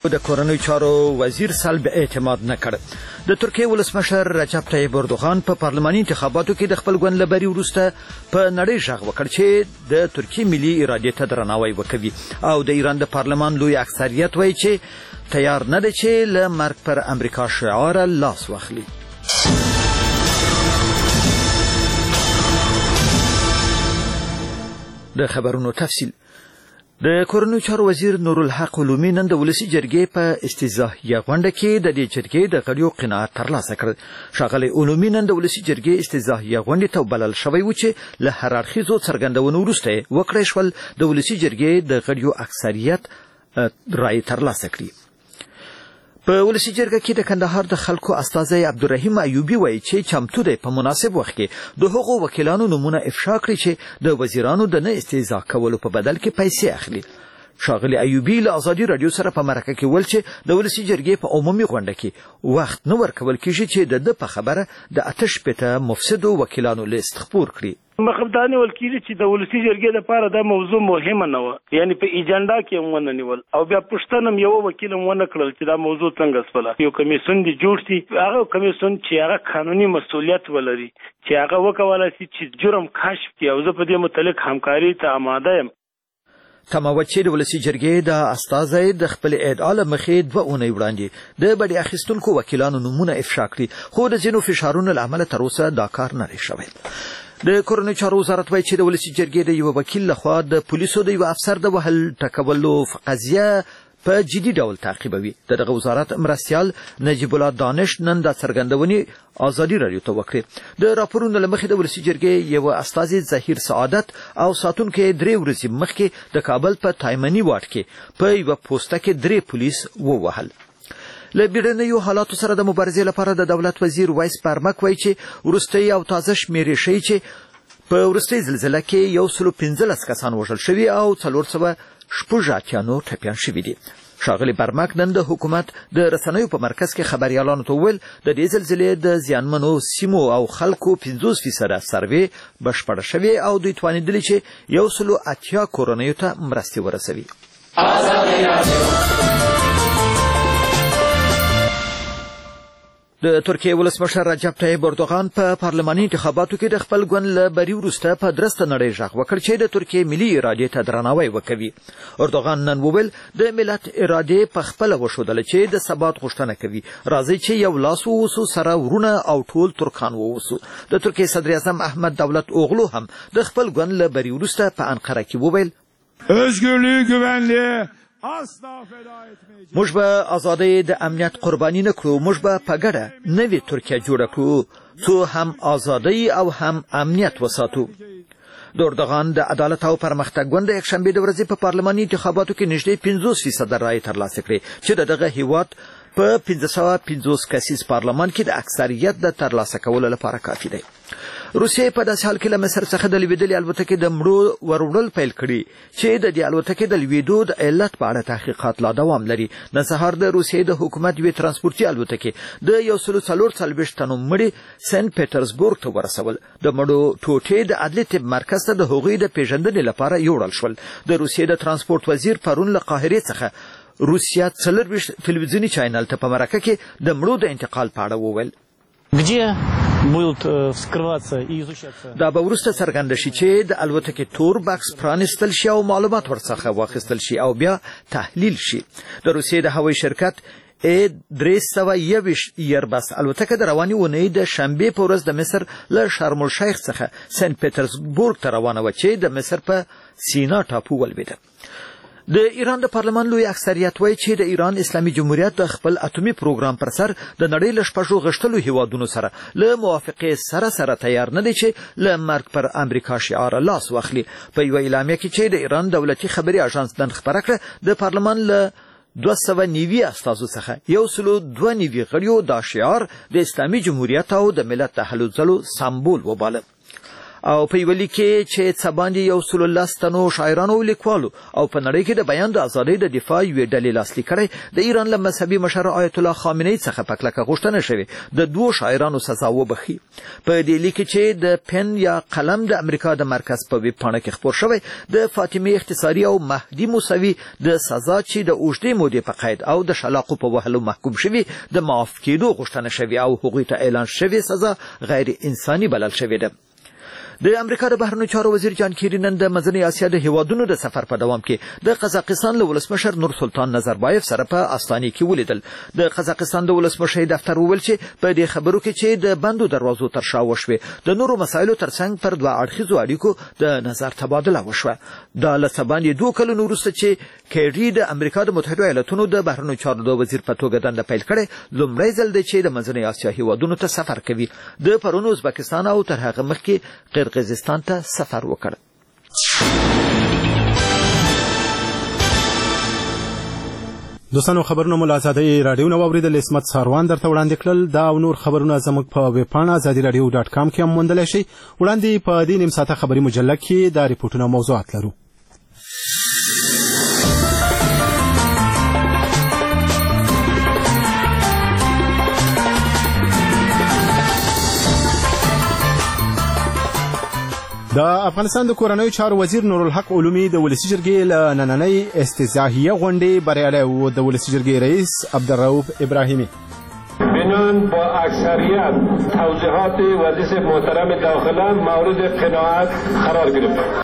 د کورنیو چارو وزیر سلب اعتماد نه کړ. د ترکیې ولسمشر رجب طیب اردوغان په پارلماني انتخاباتو کې د خپل ګوند له بري وروسته په نړۍ غږ وکړ چې د ترکیې ملي ارادې ته درناوی وکوي او د ایران د پارلمان لوی اکثریت وایي چې تیار نه دی چې له مرګ پر امریکا شعار لاس واخلي. د خبرونو تفصیل. د کورنیو چارو وزیر نورالحق علومي نن د ولسي جرګې په استیضاحیه غونډه کې د دې جرګې د غړیو قناعت ترلاسه کړ. ښاغلی علومي نن د ولسي جرګې استیضاحیه غونډې ته بلل شوی و چې له هر اړخیزو څرګندونو وروسته وکړای شول د ولسي جرګې د غړیو اکثریت رایې ترلاسه کړي. په ولسي جرګه کې د کندهار د خلکو استازی عبدالرحیم ایوبي وایي چې چمتو دی په مناسب وخت کې د هغو وکیلانو نومونه افشا کړي چې د وزیرانو د نه استیضاح کولو په بدل کې پیسې اخلي. ښاغلی ایوبي له ازادي راډیو سره په مرکه کې ویل چې د ولسي جرګې په عمومي غونډه کې وخت نه ورکول کېږي چې د ده په خبره د 88 مفسدو وکیلانو لیست خپور کړي. مخبداني وکیل چې د ولسي جرګې لپاره دا موضوع مهمه نه و، یعنی په ایجنډا کې ونه نیول او بیا پښتنم یو وکیل ونه کړل چې دا موضوع څنګه سپله یو کمیسیون دی جوړ شي، هغه کمیسیون چې هغه قانوني مسؤلیت ولري چې هغه وکولای شي چې جرم کشف کړي او زه په دې متعلق همکاري ته آماده یم. تماوت چې د ولسي جرګې د استازی د خپل ادعا له مخې 2 اونۍ وړاندې د بډې اخیستونکو وکیلانو نومونه افشا کړي، خو د ځینو فشارونو له امله تر اوسه دا کار نه دی شوی. د کورنیو چارو وزارت وایي چې د ولسي جرګې د یو وکیل لخوا د پولیسو د یو افسر د وهل ټکولو قضیه په جدي ډول تعقیبوي. دغه وزارت مرستیال نجیب الله دانش نن د څرګندونې ازادي راډیو ته وکړې. د راپورونو له مخې د ولسي جرګې یو استازی ظهیر سعادت او ساتونکي 3 ورځې مخکې د کابل په تایمني واټ کې په یو پوسټه کې 3 پولیس ووهل. له بیړنیو حالاتو سره د مبارزې لپاره د دولت وزیر وایس پرمک وایي چې وروستۍ او تازه شمیرې ښیي چې په وروستۍ زلزله کې 115 کسان وژل شوي او 486 نور ټپیان شوي دي. ښاغلی برمک نن د حکومت د رسنیو په مرکز کې خبريالانو ته وویل د دې زلزلې د زیانمنو سیمو او خلکو 50% سروې بشپړه شوې او دوی توانیدلي چې 180 کورنیو ته مرستې ورسوي. د ترکیې ولسمشر رجب طیب اردوغان په پارلماني انتخاباتو کې د خپل ګوند له بري وروسته په درسته نړۍ غږ وکړ چې د ترکیې ملي ارادې ته درناوی وکوي. اردوغان نن وویل د ملت ارادې په خپله وښودله چې د ثبات غوښتنه کوي. راځئ چې یو لاس ووسو، سره ورونه او ټول ترکان ووسو. د ترکیې صدر اعظم احمد دولت اوغلو هم د خپل ګوند له بري وروسته په انقره کې وویل özgürlüğü, güvenliği موږ به ازادۍ د امنیت قرباني نه کړو، موږ به په ګډه نوې ترکیه جوړه کړو څو هم ازادۍ او هم امنیت وساتو. د اردوغان د عدالت او پرمختګ ګوند د یکشنبې د ورځې په پارلماني انتخاباتو کې نږدې 50% رایې ترلاسه کړې چې دغه هیواد په 550 کسیز پارلمان کې د اکثریت د ترلاسه کولو لپاره کافي دی. روسیې په داسې حال کې له مصر څخه د لوېدلې الوتکې د مړو وروړل پیل کړي چې د دې الوتکې د لوېدو د علت په اړه تحقیقات لا دوام لري. نن سهار د روسیې د حکومت یوې ترانسپورتي الوتکې د 144 تنو مړي سنت پیټرزبورګ ته ورسول. د مړو ټوټې د عدلي طب مرکز ته د هغوی د پیژندنې لپاره یوړل شول. د روسیې د ترانسپورت وزیر پرون له قاهرې څخه روسیا 24 تلویزیوني چینل ته په مرکه کې د مړو د انتقال په اړه وویل. دا به وروسته څرګنده شي چې د الوتکې تور بکس پرانیستل شي او معلومات ورڅخه واخیستل شي او بیا تحلیل شي. د روسیې د هوایي شرکت A321 ایربس الوتکه د روانې اونۍ د شنبې په ورځ د مصر له شرم الشیخ څخه سنت پیټرزبورګ ته روانه وه چې د مصر په سینا ټاپو ولوېده. د ایران د پارلمان لوی اکثریت وایي چې د ایران اسلامي جمهوریت د خپل اتومي پروګرام پر سر د نړۍ له 6 غښتلو هیوادونو سره له موافقې سره تیار نه دی چې له مرګ پر امریکا شعار لاس واخلي. په یوه اعلامیه کې چې د ایران دولتي خبري اژانس نن خپره کړه د پارلمان له 290 استازو څخه 102 غړیو دا شعار د اسلامي جمهوریت او د ملت د هلو ځلو سمبول وباله. او په یو لیک کې چې څه باندې 110 تنو شاعرانو او لیکوالو او په نړۍ کې د بیان د ازادۍ د دفاع یو ډلې لاسلیک کړي د ایران له مذهبي مشر آیت الله خامنه‌ای څخه په کلکه غوښتنه شوې د دوه شاعرانو سزا وبخي. په دې لیک چې د پن یا قلم د امریکا د مرکز په ویب پاڼه کې خپور شوی د فاطمه اختصاری او مهدی موسوي د سزا چې د اوږدې مودې په قید او د شلاقو په وهلو محکوم شوی د معاف کېدو غوښتنه شوی او هغوی ته اعلان شوی سزا غیر انساني بلل شوی ده. د امریکا د بهرنیو چارو وزیر جان کیری نن د منځنۍ اسیا د هیوادونو د سفر په دوام کې د قزاقستان له ولسمشر نور سلطان نظربایف سره په استانه کې ولیدل. د قزاقستان د ولسمشر دفتر وویل چې په دې خبرو کې چې د بندو دروازو تر شا وشوې د نورو مسایلو ترڅنګ پر دوه اړخیزو اړیکو د نظر تبادله وشوه. دا له څه باندې 2 کلونو وروسته چې کیری د امریکا د متحده ایالاتونو د بهرنیو چارو د وزیر په توګه دنده پیل کړې لومړی ځل دی چې د منځنۍ اسیا هیوادونو ته سفر کوي. د پرون ازبکستان او تر هغه مخکې قرغیزستان ته سفر وکړ. دوستانو خبرونه مو له ازادۍ راډیو نه واوریدل. عصمت ساروان درته وړاندې کړل. دا او نور خبرونه زموږ په ویب پاڼه azadiradio.com کې هم موندلی شئ. وړاندې په دې نیم ساعته خبري مجله کې دا ریپورټونه او موضوعات لرو. د افغانستان د کورنیو چارو وزیر نورالحق علومي د ولسی جرګې له نننۍ استزاحیه غونډې بریالی و. د ولسی جرګې رئیس عبدالرؤف ابراهیمی بنان با اکثریت توضیحات وزیر محترم داخله مورد قناعت قرار گرفت.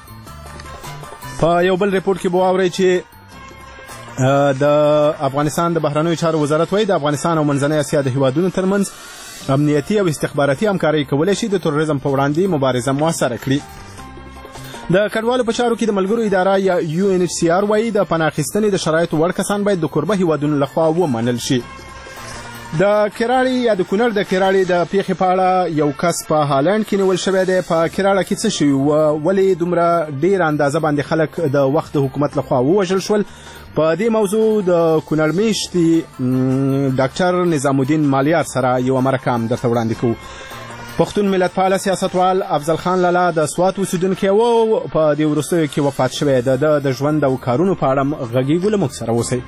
په یو بل ریپورت کې به واورئ چې د افغانستان د بهرنیو چارو وزارت وایي د افغانستان او منځنۍ اسیا د هیوادونو ترمنځ امنیتي او استخباراتي همکاري کولای شي د تروریزم په وړاندې مبارزه موثره کړي. د کډوالو په چارو کې د ملګرو اداره یا UNHCR وایي د پناه اخیستنې د شرایطو وړ کسان باید د کوربه هیوادونو لخوا ومنل شي. د کراړي یا د کونړ د کراړي د پیښې په اړه یو کس په هالند کې نیول شوی دی. په کراړه کې څه شوي و؟ ولې دومره ډېر اندازه باندې خلک د وخت د حکومت لخوا ووژل شول؟ په دې موضوع د کونړ میشتي ډاکټر نظام الدین مالیار سره یو مرکه هم درته وړاندې کوو. پښتون ملتپاله سیاستوال افضل خان لالا د سوات اوسیدونکی و په دې وروستیو کې وفات شوی. د ژوند او کارونو په اړه غږیږو. له موږ سره اوسئ.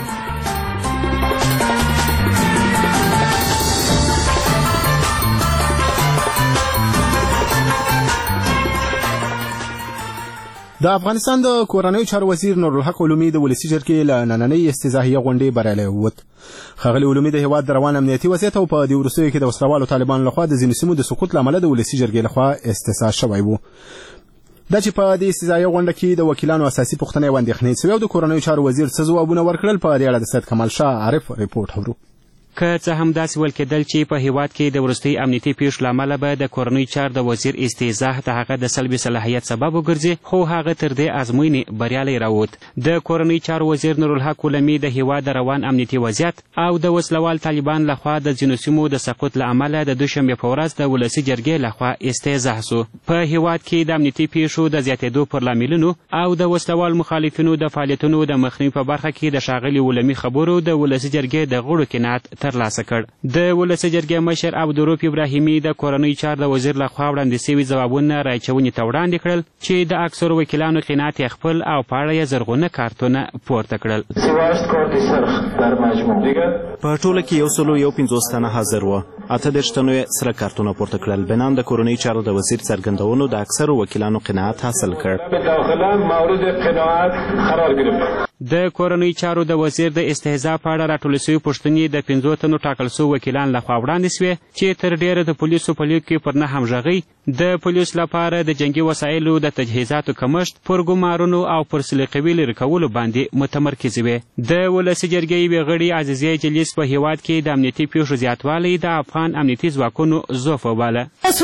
د افغانستان د کورنیو چارو وزیر نورالحق علومي د ولسی جرګې له نننۍ استزاحیه غونډې بریالی ووت. ښاغلي علومي د هیواد د روان امنیتي وضعیت او په دې وروستیو کې د وسلوالو طالبانو لخوا د ځینو سیمو د سقوط له امله د ولسی جرګې لخوا استعصا شوی و. دا چې په دې استزاحیه غونډه کې د وکیلانو اساسي پوښتنې او اندېښنې سوي او د کورنیو چارو وزیر څه ځوابونه ورکړل، په دې اړه د سید کمال شاه عارف ریپورټ اورو. که څه هم داسې ویل کېدل چې په هیواد کې د وروستۍ امنیتي پیښو له امله به د کورنیو چارو د وزیر استعزا د هغه د سلبي صلاحیت سبب وګرځي، خو هغه تر دې ازموینې بریالی راووت. د کورنیو چارو وزیر نورالحق علومي د هیواد د روان امنیتي وضعیت او د وسلوال طالبان لخوا د ځینو سیمو د سقوط له امله د دوشنبې په ورځ د ولسي جرګې لخوا استعزا سو. په هیواد کې د امنیتي پیښو د زیاتېدو پر لاملونو او د وسلوال مخالفینو د فعالیتونو د مخنیوي په برخه کې د ښاغلي علومي خبرو د ولسي جرګې د غړو قناعت ترلاسه کړ. د ولسي جرګې مشر عبدالرؤف ابراهیمي د کورنیو چارو د وزیر لخوا وړاندې سوي ځوابونه رایچونې ته وړاندې کړل چې د اکثرو وکیلانو قناعت یې خپل او په اړه یې زرغونه کارتونه پورته کړل. په ټوله کې 151 تنه حاضر وو، 38 تنو یې سره کارتونه پورته کړل. بنان د کورنیو چارو د وزیر څرګندونو د اکثرو وکیلانو قناعت حاصل کړ. د کورنیو چارو د وزیر د استهزاء په اړه راټول شوي پوښتنې د 50 تنو ټاکل شوو وکیلان لخوا وړاندې سوې چې تر ډیره د پولیسو په لیک کې پر نه همغږۍ، د پولیس لپاره د جنګي وسایلو د تجهیزاتو کمښت، پر ګمارونو او پر سلیقوي لرې کولو باندې متمرکزې وې. د ولسي جرګې یوې غړي عزیزې جلیس په هیواد کې د امنیتي پیښو زیاتوالی د افغان امنیتي ځواکونو ضعف وباله.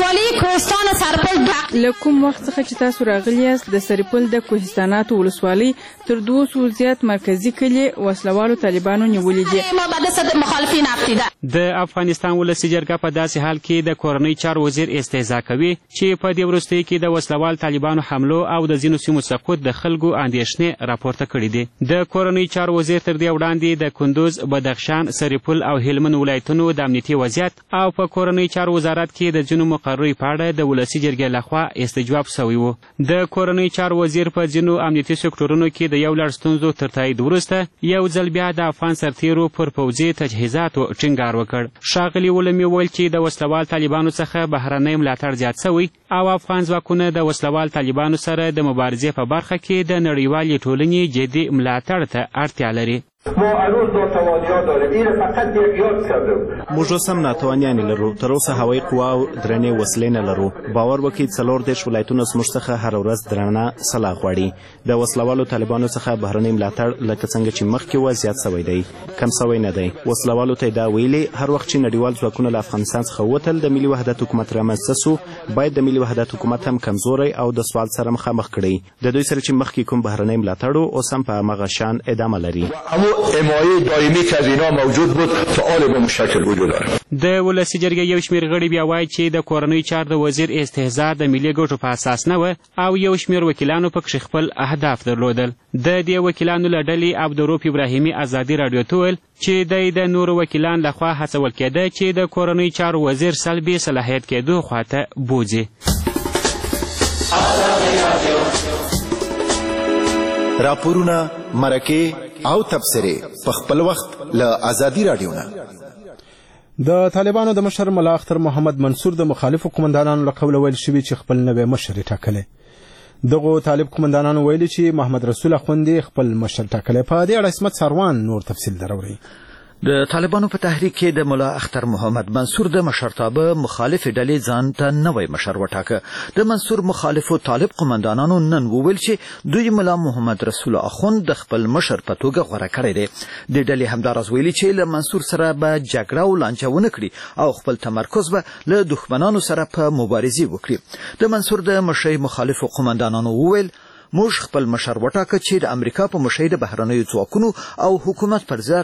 له کوم وخت څخه چې تاسو راغلي یاست د سرپل د کوهستاناتو ولسوالۍ تر 200 زیات مرکزي کلي وسلوالو طالبانو نیولي دي. د افغانستان ولسي جرګه په داسې حال کې د کورنیو چارو وزیر استهزاء کوي چې په دې وروستیو کې د وسلوال طالبانو حملو او د ځینو سیمو سقوط د خلکو اندېښنې راپورته کړي دي. د کورنیو چارو وزیر تر دې وړاندې د کندوز، بدخشان، سرپل او هلمند ولایتونو د امنیتي وضعیت او په کورنیو چارو وزارت کې د ځینو مقررو په اړه د ولسي جرګې لخوا استجواب سوی و. د کورنیو چارو وزیر په ځینو امنیتي سکتورونو کې د یو لړ ستونزو تر تایید وروسته یو ځل بیا د افغان سرتیرو پر پوځي تجهیزاتو ټینګار وکړ. ښاغلي ولمي وویل چې د وسلوال طالبانو څخه بهرنی ملاتړ زیات سوی او افغان ځواکونه د وسلوال طالبانو سره د مبارزې په برخه کې د نړیوالې ټولنې جدي ملاتړ ته اړتیا لري. ما هنوز ناتوانی‌ها داریم. این فقط یک یاد کردم. موږ اوس هم ناتوانیانې لرو. تر اوسه هوایي قوا او درنې وسلې نه لرو. باور وکړئ 34 ولایتونه زموږ څخه هره ورځ درنه سلاح غواړي. د وسلوالو طالبانو څخه بهرنی ملاتړ لکه څنګه چې مخکې و زیات سوی دی، کم سوی نه دی. وسلوالو ته دا ویلي هر وخت چې نړیوال ځواکونه له افغانستان څخه ووتل د ملي وحدت حکومت رامنځته سو، باید د ملي وحدت حکومت هم کمزوری او د سوال سره مخامخ کړي. د دوی سره چې مخکې کوم بهرنی ملاتړ اوس هم په هماغه شان ادامه لري. دائمی که از اینا موجود بود فعال به مشکل وجود داره. د ولسي جرګې یو شمېر غړي بیا وایي چې د کورنیو چارو د وزیر استهزاء د ملي ګټو په اساس نه وه او یو شمېر وکیلانو پکښې خپل اهداف درلودل. د دې وکیلانو له ډلې عبدالروف ابراهیمي ازادي راډیو ته وویل چې دی د نورو وکیلان لخوا هڅول کېده چې د کورنیو چارو وزیر سلبي صلاحیت کېدو خواته بوځي. راپورونه، مرکې او تبصرې په خپل وخت له ازادي راډیو نه. د طالبانو د مشر ملا اختر محمد منصور د مخالفو قومندانانو له قوله ویل شوي چې خپل نوی مشر یې ټاکلی. دغو طالب قومندانانو ویلي چې محمد رسول اخوندي خپل مشر ټاکلی. په دې اړه عصمت ساروان نور تفصیل دروړي. د طالبانو په تحریک کې د ملا اختر محمد منصور د مشرتابه مخالف ډلې ځان ته نوی مشر وټاکه. د منصور مخالفو طالب قومندانانو نن وویل چې دوی ملا محمد رسول اخوند د خپل مشر په توګه غوره کړی دی. د ډلې همداراز ویلي چې له منصور سره به جګړه او لانجه ونه کړي او خپل تمرکز به له دښمنانو سره په مبارزې وکړي. د منصور د مشرۍ مخالفو قومندانانو وویل موږ خپل مشر وټاکه چې د امریکا په مشرۍ د بهرنیو ځواکونو او حکومت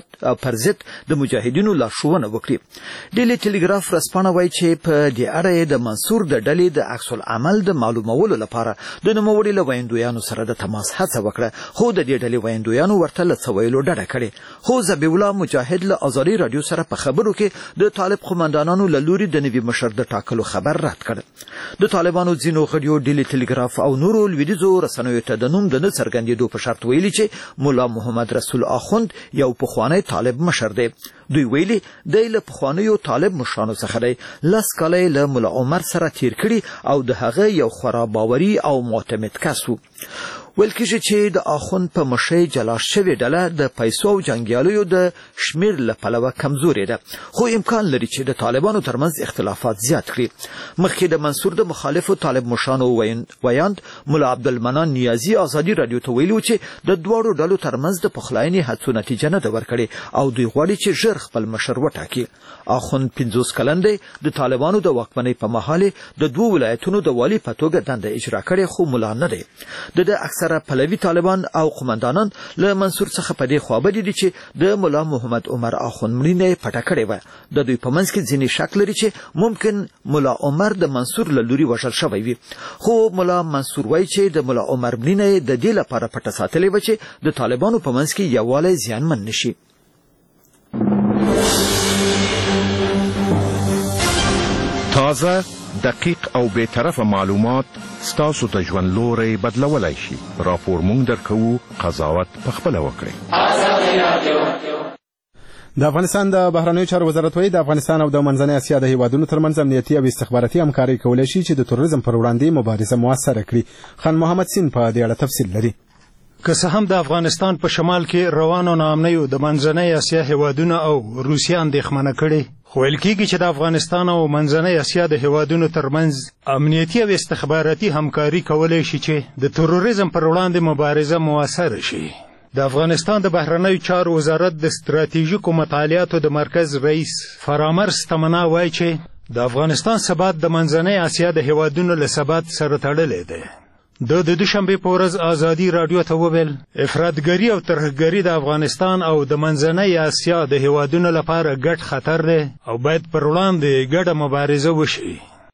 پر ضد د مجاهدینو لارښوونه وکړي. ډیلی ټلګراف ورځپاڼه وایي چې په دې اړه د منصور د ډلې د عکس العمل د معلومولو لپاره د نوموړي له ویندویانو سره د تماس هڅه وکړه، خو د دې ډلې ویندویانو ورته له څه ویلو ډډه کړې. خو ذبیح الله مجاهد له ازادي راډیو سره په خبرو کې د طالب قومندانانو له لوري د نوي مشر د ټاکلو خبر رد کړ. د طالبانو ځینو غړیو ډیلی ټلګراف او نورو لویدیځو رسنیو ته د نوم د نه څرګندېدو په شرط ویلي چې ملا محمد رسول اخوند یو پخوانی طالب مشر دی. دوی ویلي دی له پخوانیو طالب مشرانو څخه دی. 10 کاله له ملا عمر سره تیر کړي او د هغه یو خورا باوري او معتمد کس و. ویل کېږي چې د اخوند په مشرۍ جلا شوې ډله د پیسو او جنګیالیو د شمېر له پلوه کمزورې ده، خو امکان لري چې د طالبانو ترمنځ اختلافات زیات کړي. مخکې د منصور د مخالفو طالب مشرانو ویاند ملا عبدالمنان نیازي ازادي راډیو ته ویلي و چې د دواړو ډلو ترمنځ د پخلاینې هڅو نتیجه نه ده ورکړې او دوی غواړي چې ژر خپل مشر وټاکي. اخوند 50 کلن دی. د طالبانو د واکمنۍ په مهال د 2 ولایتونو د والي په توګه دنده اجرا کړې، خو ملا نه دی. د اکثره پلوي طالبان او قومندانان له منصور څخه په دې خوابدي دي چې د ملا محمد عمر اخوند مړینه پټه کړې وه. د دوی په منځ کې ځینې شک لري چې ممکن ملا عمر د منصور له لوري وژل شوی وي، خو ملا منصور وایي چې د ملا عمر مړینه د دې لپاره پټه ساتلې وه چې د طالبانو په منځ کې یووالی زیانمن نشي. تازه، دقیق او بی‌طرفه معلومات ستاسو ته ژوند لوری بدلولی شي. راپور مونږ درکوو، قضاوت پخپله وکړئ. د افغانستان د بهرنیو چارو وزارت وایي د افغانستان او د منځنۍ اسیا د هیوادونو ترمنځ امنیتي او استخباراتي همکاري کولی شي چې د تروریزم پر وړاندې مبارزه موثره کړي. خان محمد سین په دې اړه تفصیل لري. که څه هم د افغانستان په شمال کې روانو ناامنیو د منځنۍ اسیا هیوادونو او روسیه اندېښمنه کړې، خو ویل کېږي چې د افغانستان او منځنۍ اسیا د هیوادونو ترمنځ امنیتي او استخباراتي همکاري کولی شي چې د تروریزم پر وړاندې مبارزه موثره شي. د افغانستان د بهرنیو چارو وزارت د ستراتیژیکو مطالعاتو د مرکز رئیس فرامرز تمنا وایي چې د افغانستان ثبات د منځنۍ اسیا د هیوادونو له ثبات سره تړلی دی. د دوشنبې په ورځ ازادي راډیو ته وویل افراطګري او ترهګري د افغانستان او د منځنۍ اسیا د هیوادونو لپاره ګډ خطر دی او باید پر وړاندې ګډه مبارزه وشي.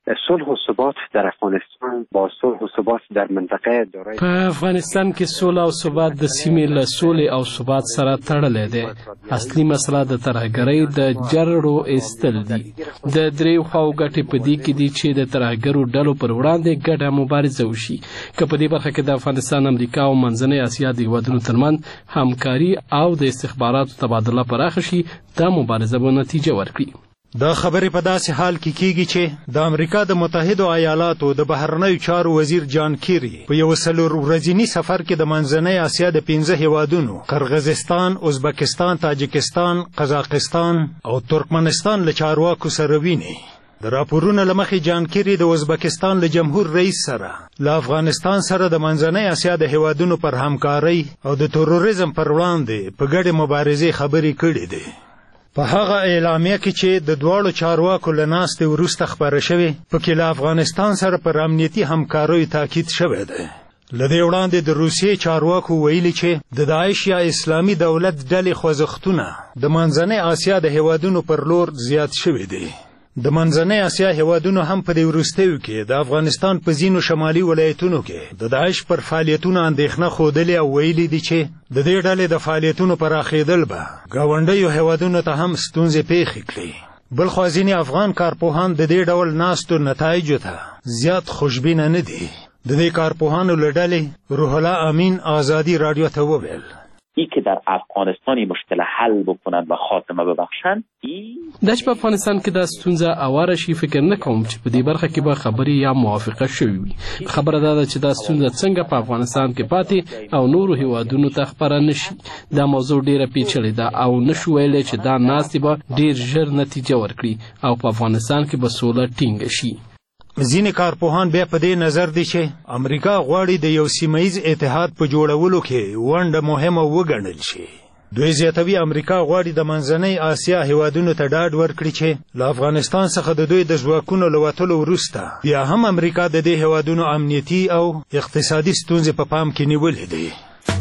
صلح و ثبات در افغانستان با صلح و ثبات در منطقه دارای په افغانستان کې صلح او ثبات د سیمې له سولې او ثبات سره تړلی دی. اصلي مسله د ترهګرۍ د جرړو ایستل دي. د دریو خواو ګټې په دې کې دي چې د ترهګرو ډلو پر وړاندې ګډه مبارزه وشي. که په دې برخه کې د افغانستان، امریکا او منځنۍ اسیا د هیوادونو ترمنځ همکاري او د استخباراتو تبادله پراخه شي، دا مبارزه به نتیجه ورکړي. دا خبرې په داسې حال کې کیږي چې د امریکا د متحدو ایالاتو د بهرنیو چارو وزیر جان کیری په یو 4 ورځني سفر کې د منځنۍ اسیا د 15 هیوادونو قرغیزستان، ازبکستان، تاجکستان، قزاقستان او ترکمنستان له چارواکو سره ویني. د راپورونو له مخې جان کیری د ازبکستان له جمهور رئیس سره له افغانستان سره د منځنۍ اسیا د هیوادونو پر همکارۍ او د تروریزم پر وړاندې په ګډې مبارزې خبرې کړې دي. په هغه اعلامیه کې چې د دواړو چارواکو له ناستې وروسته خپره شوې، پکې له افغانستان سره پر امنیتي همکاریو تاکید شوی دی. له دې وړاندې د روسیې چارواکو ویلي چې د داعش یا اسلامي دولت ډلې خوځښتونه د منځنۍ اسیا د هیوادونو پر لور زیات شوي دي. د منځنۍ اسیا هیوادونو هم په دې وروستیو کې د افغانستان په ځینو شمالي ولایتونو کې د داعش پر فعالیتونو اندېښنه ښودلې او ویلي دي چې د دې ډلې د فعالیتونو پراخېدل به ګاونډیو هیوادونو ته هم ستونزې پیښې کړي. بلخوا ځینې افغان کارپوهان د دې ډول ناستو نتایجو ته زیات خوشبینه نه دي. د دې کارپوهانو له ډلې روح الله امین آزادی رادیو ته وویل ای که در افغانستان مشکل حل بکنند و خاتمه ببخشند، دا چې په افغانستان کې دا ستونزه اواره شي، فکر نه کوم چې په دې برخه کې به خبرې یا موافقه شوې وي. خبره دا ده چې دا ستونزه څنګه په افغانستان کې پاتې او نورو هیوادونو ته خپره نشي. دا موضوع ډیره پیچلې ده او نشو ویلی چې دا ناستې به ډیر ژر نتیجه ورکړي او په افغانستان کې به سوله ټینګه شي. ځینې کارپوهان بیا په دې نظر دي چې امریکا غواړي د یو سیمهیز اتحاد په جوړولو کې ونډه مهمه وګڼل شي. دوی زیاتوي امریکا غواړي د منځنۍ اسیا هیوادونو ته ډاډ ورکړي چې له افغانستان څخه د دوی د ځواکونو له وتلو وروسته بیا هم امریکا د دې هیوادونو امنیتي او اقتصادي ستونزې په پام کې نیولې دي.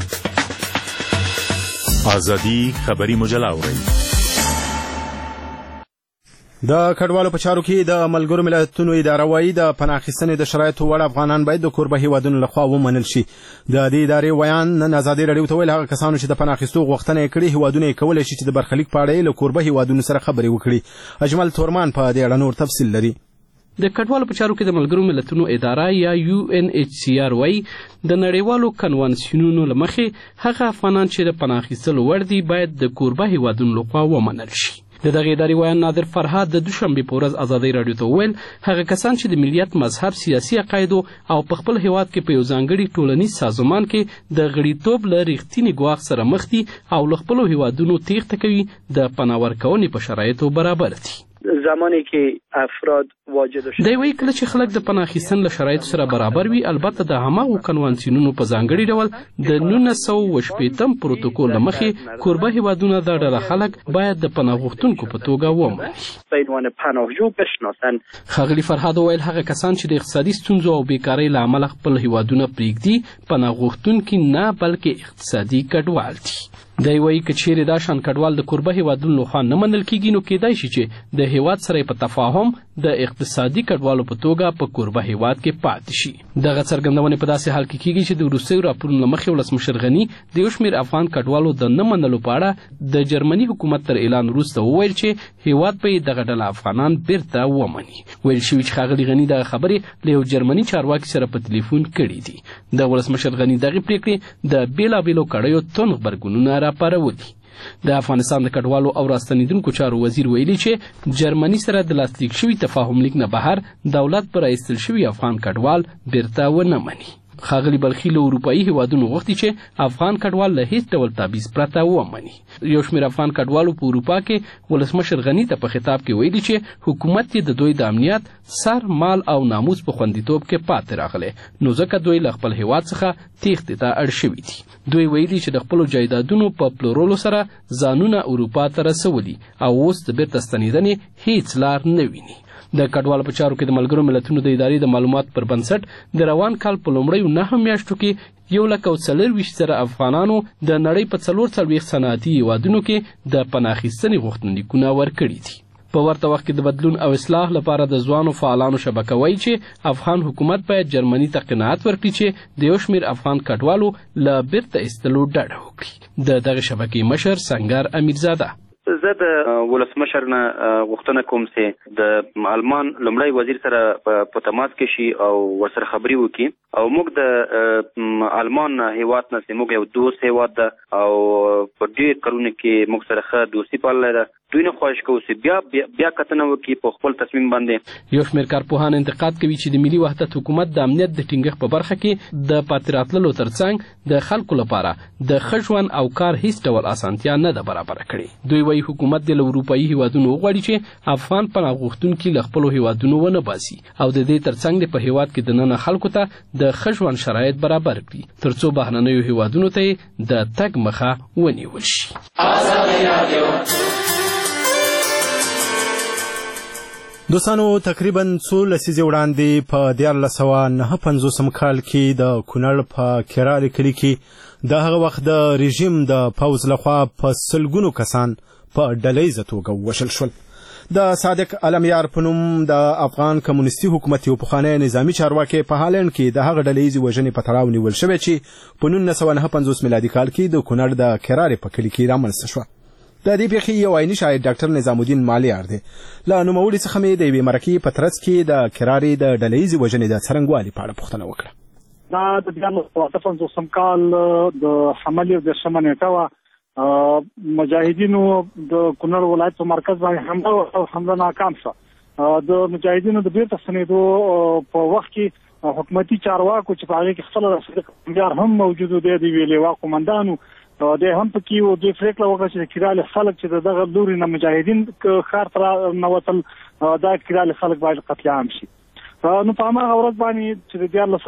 ازادي خبري مجله اورئ. د کډوالو په چارو کې د ملګرو ملتونو اداره وايي د پناه اخیستنې د شرایطو وړ افغانان باید د کوربه هیوادونو لخوا ومنل شي. د دې ادارې ویان نن ازادي راډیو ته ویل هغه کسانو چې د پناه اخیستو غوښتنه یې کړې هیوادونه یې کولی شي چې د برخلیک په اړه یې له کوربه هیوادونو سره خبرې وکړي. اجمل تورمان په دې اړه نور تفصیل لري. د کډوالو په چارو کې د ملګرو ملتونو اداره یا UNHCR وايي د نړیوالو کنوانسیونونو له مخې هغه افغانان چې د پناه اخیستلو وړ دي باید د کوربه هیوادونو لخوا ومنل شي. د دغه ادارې ویان نادر فرهاد د دوشنبې په ورځ ازادۍ راډیو ته وویل هغه کسان چې د ملیت، مذهب، سیاسي عقایدو او په خپل هیواد کې په یو ځانګړي ټولنیز سازمان کې د غړیتوب له رښتینې ګواښ سره مخ دي او له خپلو هیوادونو تیښته کوي د پناه ورکونې په شرایطو برابر دي. زمانی که افراد واجد شدن دی وایي کله چې خلک د پناه اخیستن له شرایطو سره برابر وي، البته د هماغو کنوانسیونونو په ځانګړي ډول د 1980 پروتوکول له مخې کوربه هیوادونه دا ډله خلک باید د پناه غوښتونکو په توګه ومني. ښاغلي فرهاد وویل هغه کسان چې د اقتصادي ستونزو او بیکارۍ له امله خپل هیوادونه پرېږدي پناه غوښتونکي نه بلکې اقتصادي کډوال دي. دی وایي که چیرې دا شان کډوال د کوربه هیوادونو لخوا نه منل کیږي نو کیدای شي چې د هیواد سره په تفاهم د اقتصادي کډوالو په توګه په کوربه هیواد کې پاتې شي. دغه څرګندونې په داسې حال کې کیږي چې د وروستیو راپورونو له مخې ولسمشر غني د یو شمېر افغان کډوالو د نه منلو په اړه د جرمني حکومت تر اعلان وروسته وویل چې هیواد به یې دغه ډله افغانان بیرته ومني. ویل شوي چې ښاغلي غني دغه خبرې له یو جرمني چارواکي سره په تلیفون کړي دي. د ولسمشر غني دغې پرېکړې د بېلابېلو کړیو توند غبرګونونه راپارولي. د افغانستان د کډوالو او راستنیدونکو چارو وزیر ویلي چې جرمني سره د لاسلیک شوي تفاهم لیک نه بهر دولت پر ایستل شوي افغان کډوال بیرته ونه مني. ښاغلي بلخي له اروپایي هیوادونو غوښتي چې افغان کډوال له هیڅ ډول تابعیض پرته ومني. یو شمېر افغان کډوالو په اروپا کې ولسمشر غني ته په خطاب کې ویلي چې حکومت یې د دوی د امنیت، سر، مال او ناموس په خوندیتوب کې پاتې راغلی، نو ځکه دوی له خپل هیواد څخه تیښتې ته اړ شوي دي. دوی ویلي چې د خپلو جایدادونو په پلورلو سره ځانونه اروپا ته رسولي او اوس د بیرته ستنېدنې هیڅ لار نه ویني. د کډوالو په چارو کې د ملګرو ملتونو د ادارې د معلوماتو پر بنسټ د روان کال په لومړیو 9 میاشتو کې 1,40,000 افغانانو د نړۍ په 44 صنعتي هیوادونو کې د پناه اخیستنې غوښتنلیکونه ورکړي دي. په ورته وخت کې د بدلون او اصلاح لپاره د ځوانو فعالانو شبکه وایي چې افغان حکومت باید جرمني ته قناعت ورکړي چې د یو شمېر افغان کډوالو له بیرته ایستلو ډډه وکړي. د دغه شبکې مشر سنگر امیرزاده: زه د ولسمشر نه غوښتنه کوم چې د آلمان لومړی وزیر سره په تماس کې شي او ورسره خبرې وکړي او موږ د آلمان هیواد نه چې موږ یو دوست هیواد ده او په ډېر کلونو کې موږ سره ښه دوستي پاللې ده، دوی نه خواهش کوو چې بیا کتنه وکړي په خپل تصمیم باندې. یو شمېر کارپوهان انتقاد کوي چې د ملي وحدت حکومت د امنیت د ټینګښت په برخه کې د پاتې راتللو ترڅنګ د خلکو لپاره د ښه ژوند او کار هیڅ ډول اسانتیا نه ده برابره کړې. دوی وایي حکومت د اروپایي هیوادونو وغواړي چې افغان پناه غوښتونکي له خپلو هیوادونو ونه باسي او د دې ترڅنګ په هیواد کې دننه خلکو ته د ښه ژوند شرایط برابر کړي ترڅو بهرنیو هیوادونو ته د تګ مخه ونیول شي. دوستانو تقریبا 16 لسیزې وړاندې په 1959 کال کې د کونړ په کرالی کلي کې د هغه وخت د رژیم د پوځ لخوا په سلګونو کسان په ډلهیزه توګه وشل شول. د صادق علمیار په نوم د افغان کمونیستي حکومت یو پخوانی نظامي چارواکي په هالند کې د هغه ډلهیزې وژنې په تړاو نیول شوی چې په 1959 میلادي کال کې د کونړ د کرالی په کلي کې رامنځته شوه. د دې پیښې یو عیني شاهد ډاکټر نظام الدین مالیار دی. له نوموړي څخه مې د یوې مرکې په ترڅ کې د کراري د ډلهیزې وژنې د څرنګوالي په اړه پوښتنه وکړه. دا د 1959 کال د حملې د شمنېټه وه، مجاهدینو د کونړ ولایت په مرکز باندې حمله ناکام شوه. د مجاهدینو د بیرته ستنېدو په وخت کې حکومتي چارواکو چې په هغې کې خپله رسېدل هم موجود و، دی د یوې لوا قومندانو دی هم پکې و. دوی پرېکړه وکړه چې د کرالی خلک چې د دغه لوري نه مجاهدین ښار ته رانوتل، دا کرالی خلک باید قتل عام شي. نو په هماغه ورځ باندې چې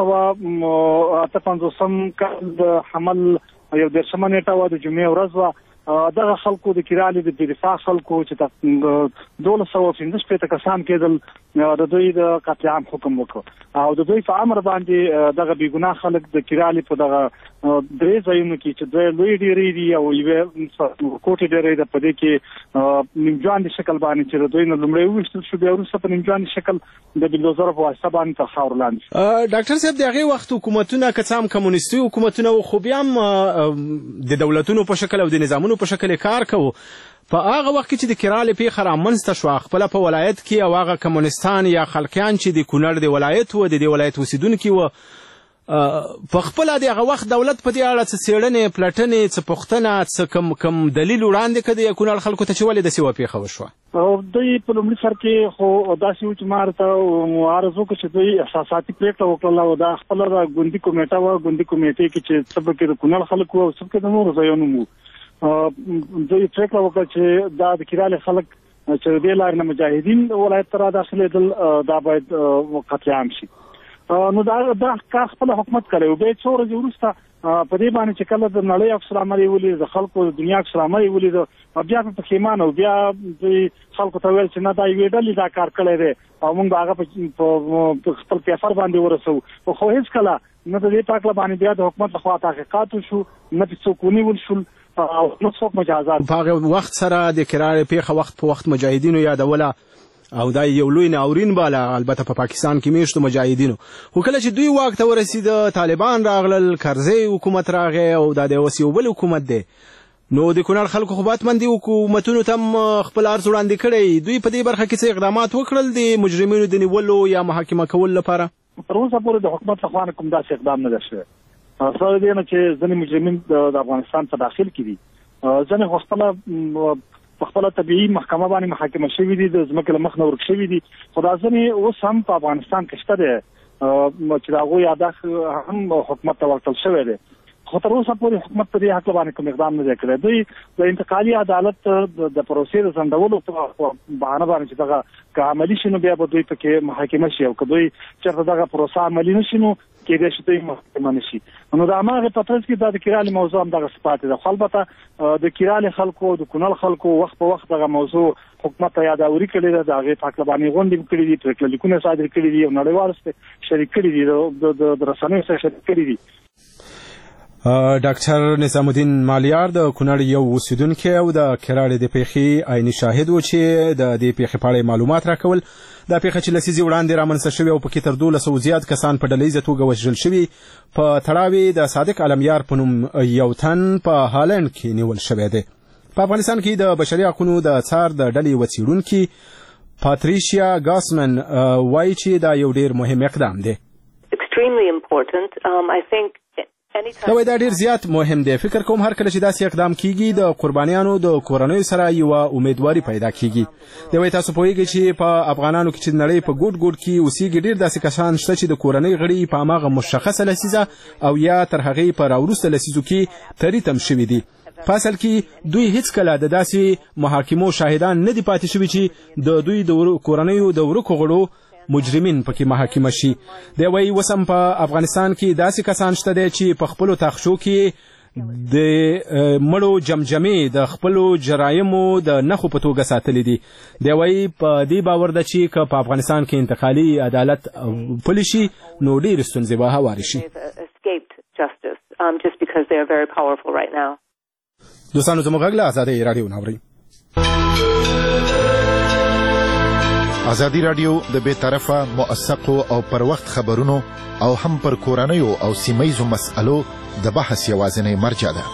د 1958 کال د حمل 11 نیټه وه، د جمعې ورځ وه، دغه خلکو د کرالی د دفاع خلکو چې 1215 کسان کېدل، د دوی د قتل عام حکم وکړ او د دوی په امر باندې دغه بېګناه خلک د کرالی په دغه 3 ځایونو کې چې 2 لوی ډېرې دي او یوې کوټې ډېرې ده، په دې کې نیمجواندي شکل باندې چې د دوی نه لومړی وویشتل شو، بیا وروسته په نیمجواندي شکل د بلدوزرو په واسطه باندې تر خاورو لاندې شو. ډاکټر صاحب، د هغې وخت حکومتونه که څه هم کمونیستي حکومتونه وو، خو بیا هم د دولتونو په شکل او د نظامونو په شکل کار کوو. په هغه وخت کې چې د کرالی پیښه رامنځته شوه، خپله په ولایت کې او هغه کمونستان یا خلقیان چې د کونړ د ولایت و، د دې ولایت اوسېدونکي و، په خپله د هغه وخت دولت په دې اړه څه څېړنې پلټنې څه پوښتنه څه کم دلیل وړاندې کړه د کونړ خلکو ته چې ولې داسې یوه پیښه وشوه؟ دوی په لومړي سر کې خو داسې و چې ما ورته عرض وکړه چې دوی احساساتي پرېکړه وکړله او دا خپله د ګوندي کمیټه وه، ګوندي کمیټې کې چې څه پکې د کونړ خلک وو او څه پکې د نورو ځایونو وو. دوی پرېکړه وکړه چې دا د کرالی خلک چې د دې لارې نه مجاهدین ولایت ته راداخلېدل، دا باید قتل عام شي. نو دا کار خپل حکومت کړی و. بیا څو ورځې وروسته په دې باندې چې کله د نړۍ عکس العمل یې ولید، د خلکو د دنیا عکس العمل یې ولید، بیا په پښیمانه و. بیا دوی خلکو ته ویل چې نه، دا یوې ډلې دا کار کړی دی او موږ به هغه په خپل پیفر باندې ورسوو. خو هېڅکله نه د دې په هکله باندې بیا د حکومت لخوا تحقیقات وشو، نه پرې څوک ونیول شول او نه څوک مجازات. په هغه وخت سره د کرالی پیښه وخت په وخت مجاهدینو یادوله او دا یو لوی ناورین باله، البته په پاکستان کې میشتو مجاهدینو. خو کله چې دوی واک ته ورسېده، طالبان راغلل، کرزی حکومت راغی او دا د اوس یو بل حکومت دی، نو د کونړ خلکو خو باطمندي حکومتونو ته هم خپل عرض وړاندې کړی. دوی په دې برخه کې څه اقدامات وکړل د مجرمینو د نیولو یا محاکمه کولو لپاره؟ تر اوسه پورې د حکومت لخوا نه کوم داسې اقدام نه ده شوی. سره دې نه چې ځینې مجرمین د افغانستان ته داخل کړي دي، ځینې خو خپله په خپله طبیعي محکمه باندې محاکمه شوي دي، د ځمکې له مخ نه ورک شوي دي، خو دا ځینې اوس هم په افغانستان کې شته دی چې د هغوی یاداښت هم حکومت ته ورکړل شوی دی. خو تر اوسه پورې حکومت په دې هکله باندې کوم اقدام نه دی کړی. دوی د انتقالي عدالت د پروسې د ځنډولو په بهانه باندې چې دغه که عملي شي نو بیا به دوی پکې محاکمه شي، او که دوی چېرته دغه پروسه عملي نه شي نو کېدای شي دوی محاکمه نه شي. نو د هماغې په ترڅ کې دا د کرالی موضوع هم دغسې پاتې ده. خو البته د کرالی خلکو د کونړ خلکو وخت په وخت دغه موضوع حکومت ته یاداوري کړې ده، د هغې په هکله باندې غونډې کړي دي، پرېکړه لیکونه صادر کړي دي او نړیوالو سره شریک کړي دي، د رسنیو سره شریک کړي دي. ډاکټر نظام الدین مالیار د کونړ یو اوسیدونکی او د کراړې د پیښې عیني شاهد و چې د دې پیښې په اړه معلومات راکول. دا پیښه چې لسیزې وړاندې رامنځته شوې او پکې تر 1200 زیات کسان په ډلهییزه توګه وژل شوي په تړاو د صادق علمیار په نوم یو تن په هالند کې نیول شوی دی. په افغانستان کې د بشري حقوقو د څار د ډلې یوه څېړونکي پاتریشیا ګاسمن وایي چې دا یو ډېر مهم اقدام دی. دا ډیر زیات مهم دی. فکر کوم هر کله چې داسې اقدام کیږي د قربانیانو د کورنیو سره یو امیدواري پیدا کیږي. دوی تاسو پوهیږئ چې په افغانانو کې چې نړۍ په ګوټ ګوټ کې اوسېږي ډیر داسې کسان شته چې د کورنۍ غړي په هماغه مشخصه لسیزه او یا تر هغې په راوروسته لسیزو کې تریتم شوي دي. په اصل کې دوی هیڅکله د داسې محاکمو شاهدان نه دي پاتې شوي چې د دوی د کورنیو د ورکو غړو مجرمین پکې محاکمه شي. دی وایي اوس هم په افغانستان کې داسې کسان شته دی چې په خپلو تاخچو کې د مړو جمجمې د خپلو جرایمو د نښو په توګه ساتلي دي. دی وایي په دې باور ده چې که په افغانستان کې انتقالي عدالت پلی شي نو ډېرې ستونزې به هوارې شي. دوستانو زموږ غږ له ازادۍ راډیو ناورئ. ازادي راډیو د بې طرفه موثقو او پر وخت خبرونو او هم پر کورنیو او سیمهیزو مسألو د بحث یوازینی مرجع ده.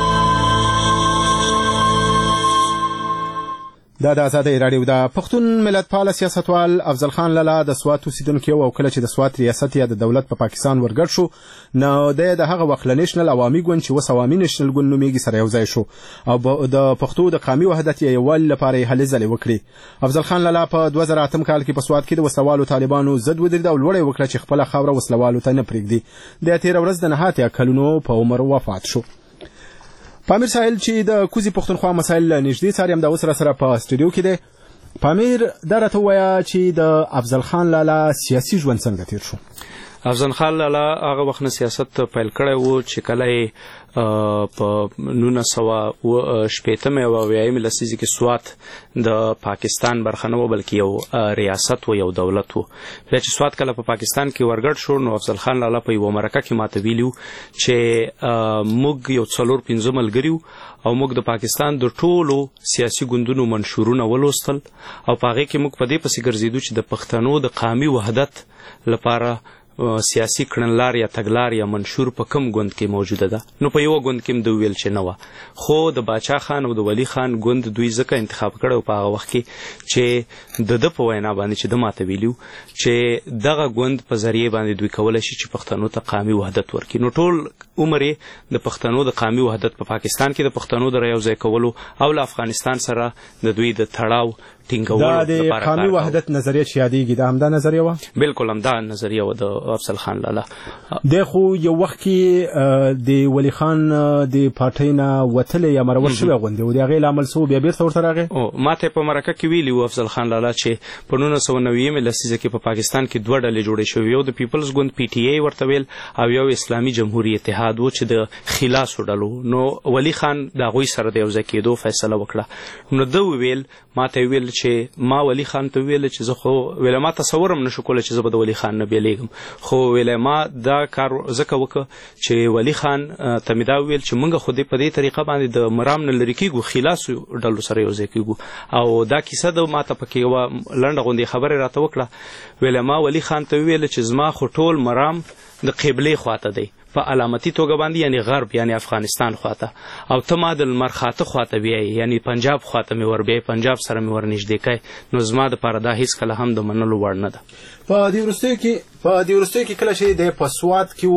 دا د ازادۍ راډیو د پښتون ملتپاله سیاستوال افضل خان لالا د سوات اوسیدونکی او کله چې د سوات ریاست یا د دولت په پاکستان ورګډ شو نو د هغه وخت له نیشنل عوامي ګوند چې اوس عوامي نیشنل ګوند نومیږي سره یو ځای شو او د پښتو د قومي وحدت یا یووالي لپاره یې هلې ځلې وکړې. افضل خان لالا په 2008 کال کې په سوات کې د وسلوالو طالبانو ضد ودرېد او لوړه وکړه چې خپله خاوره وسلوالو ته نه پرېږدي. د تېره ورځ د 9 کلونو په عمر وفات شو. پامیر ساحل چې د کوزي پښتونخوا مسایل نږدې څاري هم د اوس سره په سټوډیو کې دی. پامیر دا راته ووایه چې د افضل خان لالا سیاسي ژوند څنګه تیر شو؟ افضل خان لالا هغه وخت نه سیاست پیل کړی و چې کله یې په 1980 او 90 لسیزه کې سوات د پاکستان برخه نه و بلکې یو ریاست و یو دولت و. بیا چې سوات کله په پاکستان کې ورګډ شو نو افضل خان لالا په یو مرکه کې ماته ویلو چې موږ یو 4-5 ملګري او موږ د پاکستان د ټولو سیاسي ګوندونو منشورونه ولوستل او په هغې کې موږ په دې پسې ګرځېدو چې د پښتنو د قومي وحدت لپاره سیاسي کړنلار یا تګلار یا منشور په کم ګوند کې موجوده ده. نو په یو ګوند کې د ویل چې نه و، خو د باچا خان او د ولی خان ګوند دوی ځکه انتخاب کړو په هغه وخت کې چې د په وینا باندې چې د ماته ویلو چې دغه ګوند په ذریعه باندې دوی کولای شي چې پښتنو ته قومي وحدت ورکړي. نو ټول عمر د پښتنو د قومي وحدت په پاکستان کې د پښتنو د یو ځای کولو او له افغانستان سره د دوی د تړاو دا د قومي وحدت نظریه چې یادېږي دا همدا نظریه وه؟ بالکل همدا نظریه وه د افضل خان لالا. دی خو یو وخت کې د ولی خان د پارټۍ نه وتلی یا مرور شوی غوندې و، د هغې لامل څه و بیا بیرته ورته راغی؟ ما ته په مرکه کې ویلي و افضل خان لالا چې په 1990 لسیزه کې په پاکستان کې 2 ډلې جوړې شوې، یو د پیپلز ګوند PTI ورته ویل او یو اسلامي جمهوري اتحاد و چې د خلاصو ډلو. نو ولی خان د هغوی سره د یو ځای کېدو فیصله وکړه. نو ده وویل ما ته ویل چې ما ولی خان ته ویل چې زه خو ویل ما تصور هم نشو کولی چې زه به د ولی خان نه بیلیږم، خو ویل ما دا کار ځکه وکړه چې ولی خان ته مې دا ویل چې موږ خو په دې طریقه باندې د مرام نه لرې کېږو، خلاصو ډلو سره یو ځای کېږو. او دا کیسه د ما ته پکې یوه لنډه غوندې خبرې راته وکړه. ویل ما ولی خان ته ویل چې زما خو ټول مرام د قبلې خواته دی په علامتي توګه باندې، یعنی غرب یعنی افغانستان خواته، او ته ما د لمر خاته خواته بیایي یعنی پنجاب خواته مې ور بیایي، پنجاب سره مې ور نږدې کوي. نو زما دپاره دا هېڅکله هم د منلو وړ نه ده. په دې وروستیو کې کله چې دی په سوات کې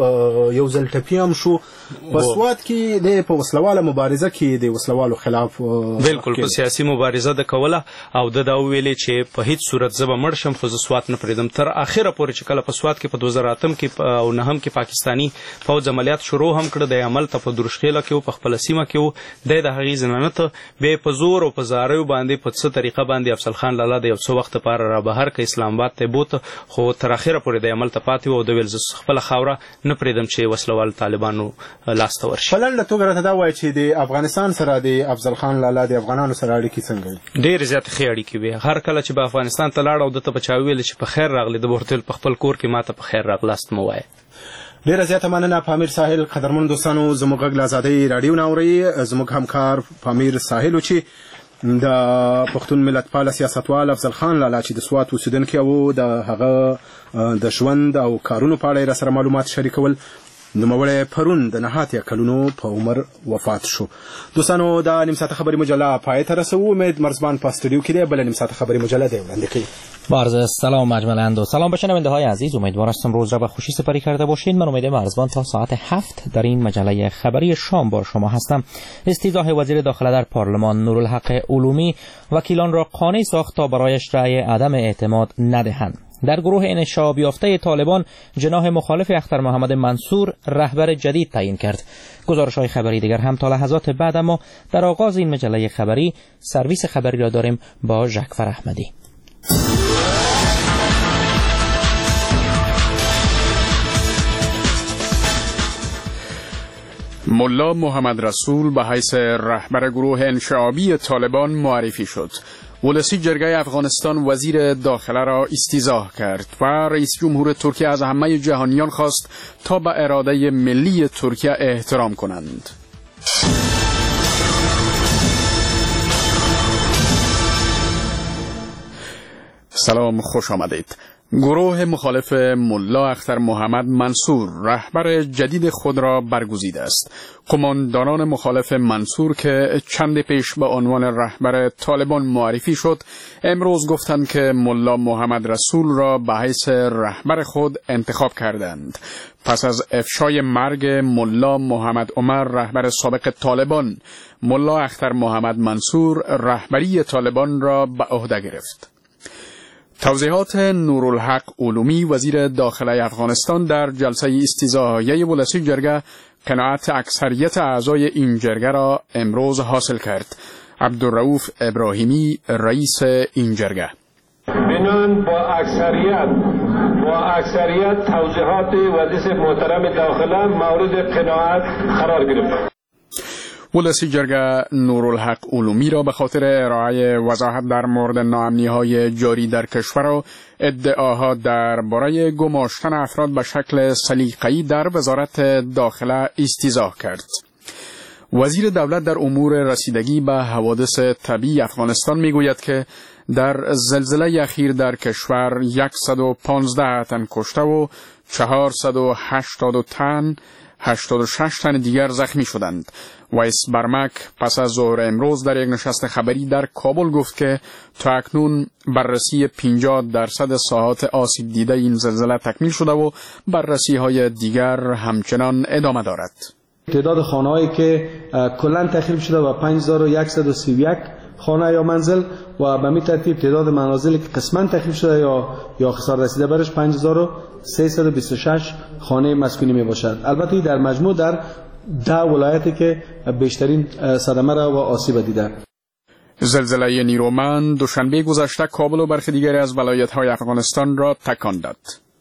و یو ځل ټپي هم شو. په سوات کې دی په وسلواله مبارزه کې د وسلوالو خلاف بالکل په سیاسي مبارزه د کوله او د دا ویلې چې په هیڅ صورت زه به مړ شم خو زه سوات نه پرېږدم. تر اخره پورې چې کله په سوات کې په 2008 کې او 9 کې پاکستاني پوځ عملیات شروع هم کړه، د عمل ته په درشخېله کې و په خپله سیمه کې و، د هغې زنانه ته بیا په زور او په زاریو باندې په څه طریقه باندې افضل خان لالا د یو څه وخت لپاره را بهر که اسلام آباد ته بوته، خو تر اخره پورې د عمل ته پاتې و او د ویل زه خپله خاوره نه پرېږدم چې وسلوال طالبانو لاس ته ورشي. په لنډه توګه راته دا وایي چې د افغانستان سره د افضل خان لالا د افغانانو سره اړیکې څنګه وي؟ ډېرې زیاتې ښې اړیکې وې. هر کله چې به افغانستان ته لاړ او دته به چا ویل چې په خیر راغلی، د ورته په خپل کور کې ما ته په خیر راغلاست مه وایه. ډیره زیاته مننه پامیر ساحل. قدرمن دوستانو زموږ غږ له ازادۍ راډیو نه اورئ. زموږ همکار پامیر ساحل چې د پښتون ملتپاله سیاستوال افضل خان لالا چې د سوات اوسیدونکی و د هغه د ژوند او کارونو په اړه یې راسره معلومات شریکول. نوموړی پرون د 89 کلونو په عمر وفات شو. دوستانو دا نیم ساعته خبری مجله پای ته رسو. امید مرزبان په استودیو کې دی. بل نیم ساعته خبری مجله دی وړاندې کوي. با عرض سلام مجموعاً و سلام به شنونده‌های عزیز. امیدوارم روز را به خوشی سپری کرده باشید. من امید مرزبان تا ساعت 7 در این مجله خبری شام با شما هستم. استیضاح وزیر داخله در پارلمان نورالحق علومی وکیلان را قانع ساخت تا برایش رأی عدم اعتماد ندهند. در گروه انشعاب یافته طالبان جناح مخالف اختر محمد منصور رهبر جدید تعیین کرد. گزارش‌های خبری دیگر هم تا لحظات بعد، اما در آغاز این مجله خبری سرویس خبری را داریم با ژکفر احمدی. ملا محمد رسول به حیث رهبر گروه انشعابی طالبان معرفی شد. ولسی جرگه افغانستان وزیر داخله را استیضاح کرد و رئیس جمهور ترکیه از همه جهانیان خواست تا به اراده ملی ترکیه احترام کنند. سلام، خوش آمدید. گروه مخالف ملا اختر محمد منصور رهبر جدید خود را برگزیده است. قماندانان مخالف منصور که چند پیش به عنوان رهبر طالبان معرفی شد، امروز گفتند که ملا محمد رسول را به حیث رهبر خود انتخاب کردند. پس از افشای مرگ ملا محمد عمر رهبر سابق طالبان، ملا اختر محمد منصور رهبری طالبان را به عهده گرفت. توضیحات نورالحق علومی وزیر داخله افغانستان در جلسه استیضاحیه ولسی جرگه قناعت اکثریت اعضای این جرگه را امروز حاصل کرد. عبدالرؤوف ابراهیمی رئیس این جرگه: بنان با اکثریت توضیحات وزیر محترم داخله مورد قناعت قرار گرفت. ولسی جرگه نورالحق علومی را به خاطر ارائه وضاحت در مورد ناامنی‌های جاری در کشور و ادعاها درباره گماشتن افراد به شکل سلیقه‌ای در وزارت داخله استیضاح کرد. وزیر دولت در امور رسیدگی به حوادث طبیعی افغانستان میگوید که در زلزله اخیر در کشور 115 تن کشته و 486 تن دیگر زخمی شدند. وایس برمک پس از ظهر امروز در یک نشست خبری در کابل گفت که تا اکنون بررسی 50% ساحات آسیب دیده این زلزله تکمیل شده و بررسی های دیگر همچنان ادامه دارد. تعداد خانه‌هایی که کلاً تخریب شده و 5131 خانه یا منزل و به می ترتیب تعداد منازلی که قسماً تخریب شده یا خسارت رسیده برش 5326 خانه مسکونی می باشد. البته در مجموع در 10 ولایتی که بیشترین صدمه را و آسیب دیده. زلزله نیرومند دوشنبه گذشته کابل و برخی دیگری از ولایت‌های افغانستان را تکان داد.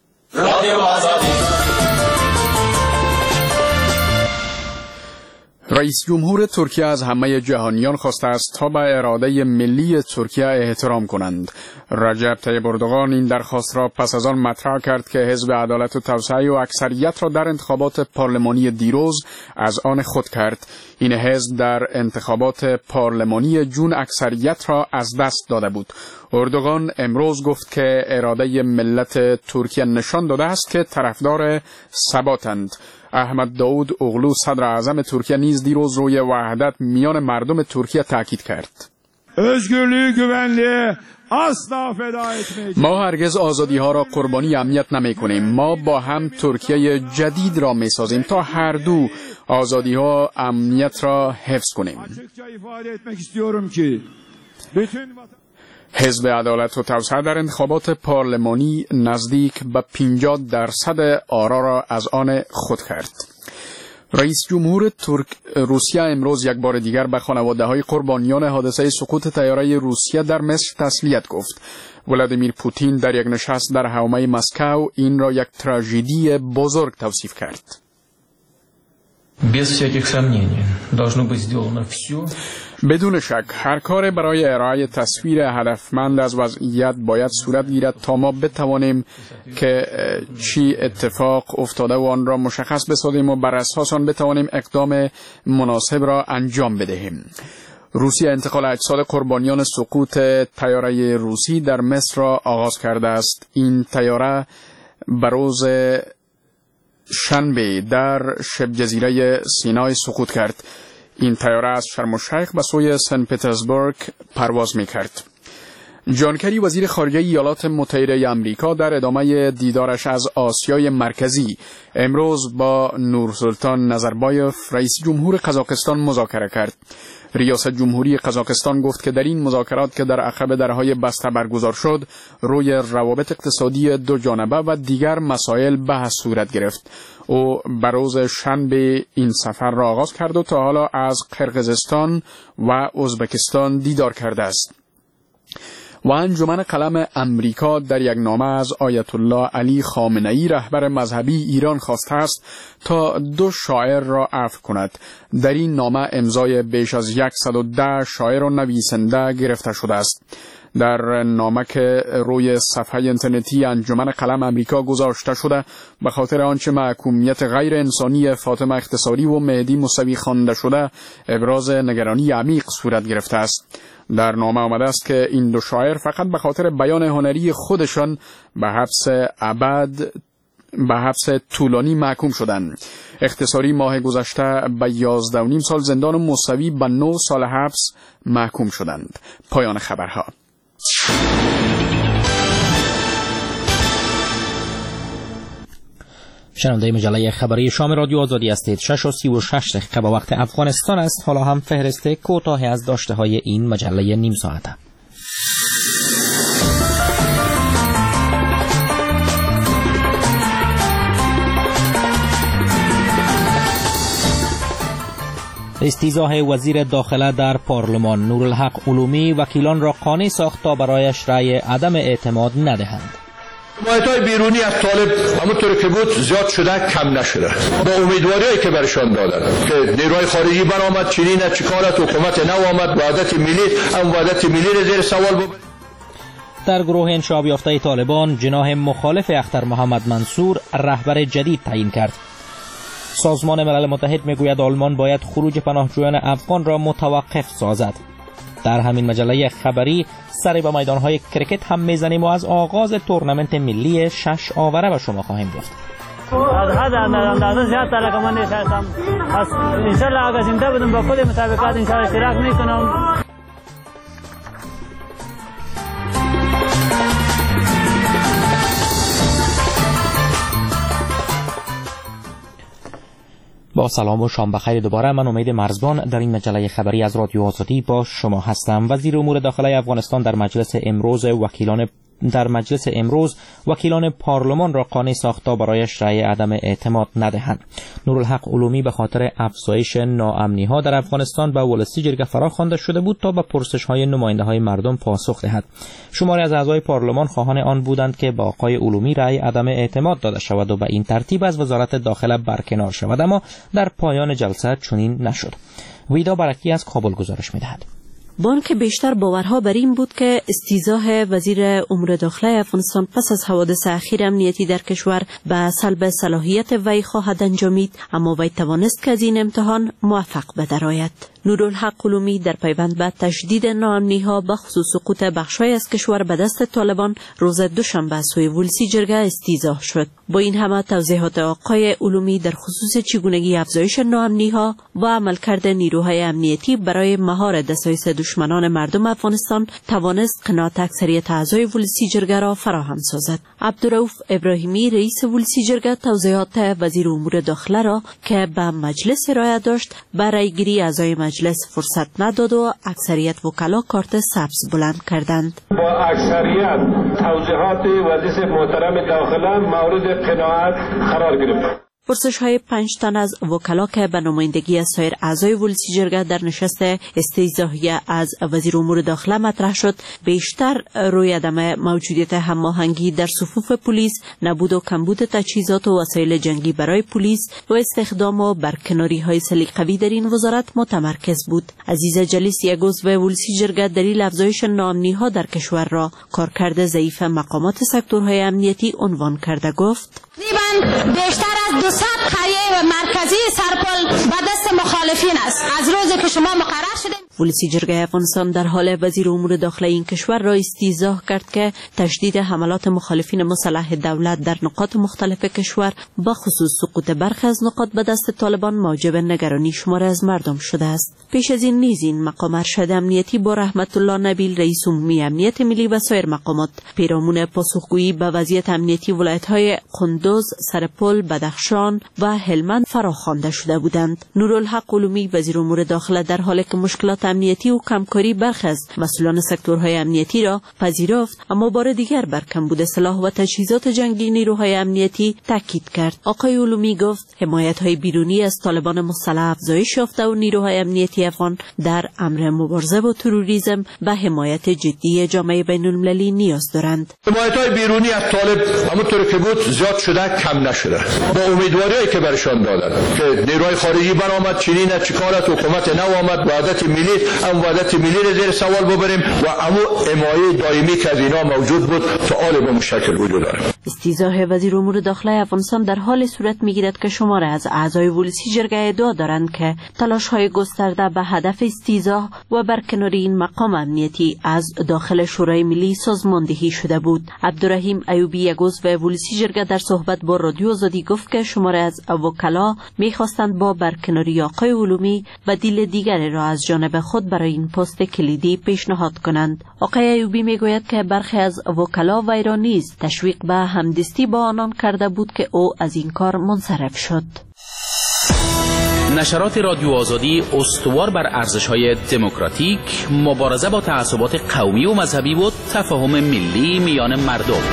رئیس جمهور ترکیه از همه جهانیان خواسته است تا به اراده ملی ترکیه احترام کنند. رجب طیب اردوغان این درخواست را پس از آن مطرح کرد که حزب عدالت و توسعه و اکثریت را در انتخابات پارلمانی دیروز از آن خود کرد. این حزب در انتخابات پارلمانی جون اکثریت را از دست داده بود. اردوغان امروز گفت که اراده ملت ترکیه نشان داده است که طرفدار ثباتند. احمد داود اوغلو صدر اعظم ترکیه نیز دیروز روی وحدت میان مردم ترکیه تاکید کرد. ما هرگز آزادی ها را قربانی امنیت نمی کنیم. ما با هم ترکیه جدید را می سازیم تا هر دو آزادی ها امنیت را حفظ کنیم. حزب عدالت و توسعه در انتخابات پارلمانی نزدیک به 50% آرا را از آن خود کرد. رئیس جمهور روسیه امروز یک بار دیگر به خانواده‌های قربانیان حادثه سقوط طیاره روسیه در مصر تسلیت گفت. ولادیمیر پوتین در یک نشست در حومه مسکو این را یک تراژدی بزرگ توصیف کرد. بدون شک هر کار برای ارائه تصویر هدفمند از وضعیت باید صورت گیرد تا ما بتوانیم که چی اتفاق افتاده و آن را مشخص بسازیم و بر اساس آن بتوانیم اقدام مناسب را انجام بدهیم. روسیه انتقال اجساد قربانیان سقوط طیاره روسی در مصر را آغاز کرده است. این طیاره بروز شنبه در شبه جزیره سینای سقوط کرد. این طیاره از شرم الشیخ به سوی سن پترزبورگ پرواز می‌کرد. جان کری وزیر خارجه ایالات متحده آمریکا در ادامه دیدارش از آسیای مرکزی امروز با نورسلطان نظربایف رئیس جمهور قزاقستان مذاکره کرد. ریاست جمهوری قزاقستان گفت که در این مذاکرات که در عقب درهای بسته برگزار شد روی روابط اقتصادی دو جانبه و دیگر مسائل بحث صورت گرفت. او بروز شنبه این سفر را آغاز کرد و تا حالا از قرقیزستان و ازبکستان دیدار کرده است. و انجمن قلم امریکا در یک نامه از آیت الله علی خامنه‌ای رهبر مذهبی ایران خواسته است تا 2 شاعر را عفو کند. در این نامه امضای بیش از 110 شاعر و نویسنده گرفته شده است. در نامه که روی صفحه اینترنتی انجمن قلم امریکا گذاشته شده به خاطر آنچه محکومیت غیر انسانی فاطمه اختصاری و مهدی موسوی خوانده شده ابراز نگرانی عمیق صورت گرفته است. در نامه آمده است که این 2 شاعر فقط به خاطر بیان هنری خودشان به حبس طولانی محکوم شدند. اختصاری ماه گذشته به 11.5 سال زندان و موسوی به 9 سال حبس محکوم شدند. پایان خبرها. شنونده مجله خبری شام رادیو آزادی هستید. 6:36 به وقت افغانستان است. حالا هم فهرست کوتاهی از داشته های این مجله نیم ساعته. استیضاح وزیر داخله در پارلمان. نورالحق علومی وکیلان را قانع ساخت تا برایش رأی عدم اعتماد ندهند. حمایت‌های بیرونی از طالب همونطور که بود زیاد شده کم نشده با امیدواری‌هایی که برشان دادن که نیروهای خارجی برآمد چنین چیکارت حکومت نو آمد وحدت ملی هم وحدت ملی را زیر سوال ببرد. در گروه انشعاب یافته طالبان جناح مخالف اختر محمد منصور رهبر جدید تعیین کرد. سازمان ملل متحد میگوید آلمان باید خروج پناهجویان افغان را متوقف سازد. در همین مجله خبری سری به میدانهای کرکت هم میزنیم و از آغاز تورنمنت ملی 6 آوره به شما خواهیم گفت. از حد اندازه زیاد تر که من نشستم. پس انشالله اگر زنده بودم با کل مسابقات انشالله اشتراک میکنم. با سلام و شام بخیر دوباره. من امید مرزبان در این مجله خبری از رادیو آزادی با شما هستم. وزیر امور داخلی افغانستان در مجلس امروز وکیلان پارلمان را قانع ساخت تا برایش رأی عدم اعتماد ندهند. نورالحق علومی به خاطر افزایش ناامنی‌ها در افغانستان به ولسی جرگه فرا خوانده شده بود تا به پرسش‌های نماینده‌های مردم پاسخ دهد. شماری از اعضای پارلمان خواهان آن بودند که با آقای علومی رأی عدم اعتماد داده شود و به این ترتیب از وزارت داخله برکنار شود، اما در پایان جلسه چنین نشد. ویدا برکی از کابل گزارش می‌دهد. بانک بیشتر باورها بر این بود که استیضاح وزیر امور داخله افغانستان پس از حوادث اخیر امنیتی در کشور به سلب صلاحیت وی خواهد انجامید، اما وی توانست که از این امتحان موفق بدرآید. نورالحق علومی در پیوند به تشدید ناامنی‌ها به خصوص سقوط بخش‌هایی از کشور به دست طالبان روز دوشنبه از سوی ولسی جرگه استیضاح شد. با این همه توضیحات آقای علومی در خصوص چگونگی افزایش ناامنی‌ها و عملکرد نیروهای امنیتی برای مهار دسایس دشمنان مردم افغانستان توانست قناعت اکثریت اعضای ولسی جرگه را فراهم سازد. عبدالرؤوف ابراهیمی رئیس ولسی جرگه توضیحات وزیر امور داخله را که به مجلس ارائه داشت برای گیری اعضای مجلس فرصت نداد و اکثریت وکلا کارت سبز بلند کردند. با اکثریت توضیحات وزیر محترم داخله مورد قناعت قرار گرفت. پرسش‌های 5 تن از وکلا که به نمایندگی از سایر اعضای ولسی جرگه در نشست استیضاحیه از وزیر امور داخله مطرح شد، بیشتر روی عدم موجودیت هماهنگی در صفوف پلیس، نبود و کمبود تجهیزات و وسایل جنگی برای پلیس و استخدام و برکناری‌های سلیقه‌ای در این وزارت متمرکز بود. عزیز جلیس، یک عضو ولسی جرگه، دلیل افزایش ناامنی‌ها در کشور را کارکرد ضعیف مقامات سکتورهای امنیتی عنوان کرده گفت: بیشتر از 200 قریه و مرکزی سرپل به دست مخالفین است. از روزی که شما مقرر شدید، ولسی جرگه افغانستان در حال وزیر امور داخله این کشور را استیضاح کرد که تشدید حملات مخالفین مسلح دولت در نقاط مختلف کشور، با خصوص سقوط برخی از نقاط به دست طالبان، موجب نگرانی شمار از مردم شده است. پیش از این نیز این مقام ارشد امنیتی با رحمت الله نبیل، رئیس عمومی امنیت ملی و سایر مقامات پیرامون پاسخگویی به وضعیت امنیتی ولایت‌های قندوز، سرپل، بدخشان و هلمند فراخوانده شده بودند. نورالحق علومی، وزیر امور داخله، در حالی که مشکلات امنیتی و کمکاری برخی از مسئولان سکتورهای امنیتی را پذیرفت، اما بار دیگر بر کمبود سلاح و تجهیزات جنگی نیروهای امنیتی تاکید کرد. آقای علومی گفت حمایت‌های بیرونی از طالبان مسلح افزایش یافته و نیروهای امنیتی افغان در امر مبارزه با تروریسم به حمایت جدی جامعه بین‌المللی نیاز دارند. حمایت‌های بیرونی از طالب همونطور که بود زیاد شده، کم نشده. با امیدواریایی که برشان دادن که نیروهای خارجی برآمد، چنین چیکارت حکومت نو آمد، وحدت ملی، ام وحدت ملی را زیر سوال ببریم و امو حمایت دائمی که از اینا موجود بود فعال به مشکل وجود داره. استیضاح وزیر امور داخله افغانستان در حال صورت میگیرد که شماره از اعضای ولسی جرگه ادعا دارند که تلاش‌های گسترده به هدف استیضاح و برکناری این مقام امنیتی از داخل شورای ملی سازماندهی شده بود. عبدالرحیم ایوبی، یک عضو ولسی جرگه، در صحبت با رادیو آزادی گفت که شماره از وکلا می‌خواستند با برکناری آقای علومی بدیل دیگری را از جانب خود برای این پست کلیدی پیشنهاد کنند. آقای ایوبی میگوید که برخی از وکلا و ایران نیز تشویق به همدستی با آنان کرده بود که او از این کار منصرف شد. نشرات رادیو آزادی استوار بر ارزش‌های دموکراتیک، مبارزه با تعصبات قومی و مذهبی و تفاهم ملی میان مردم.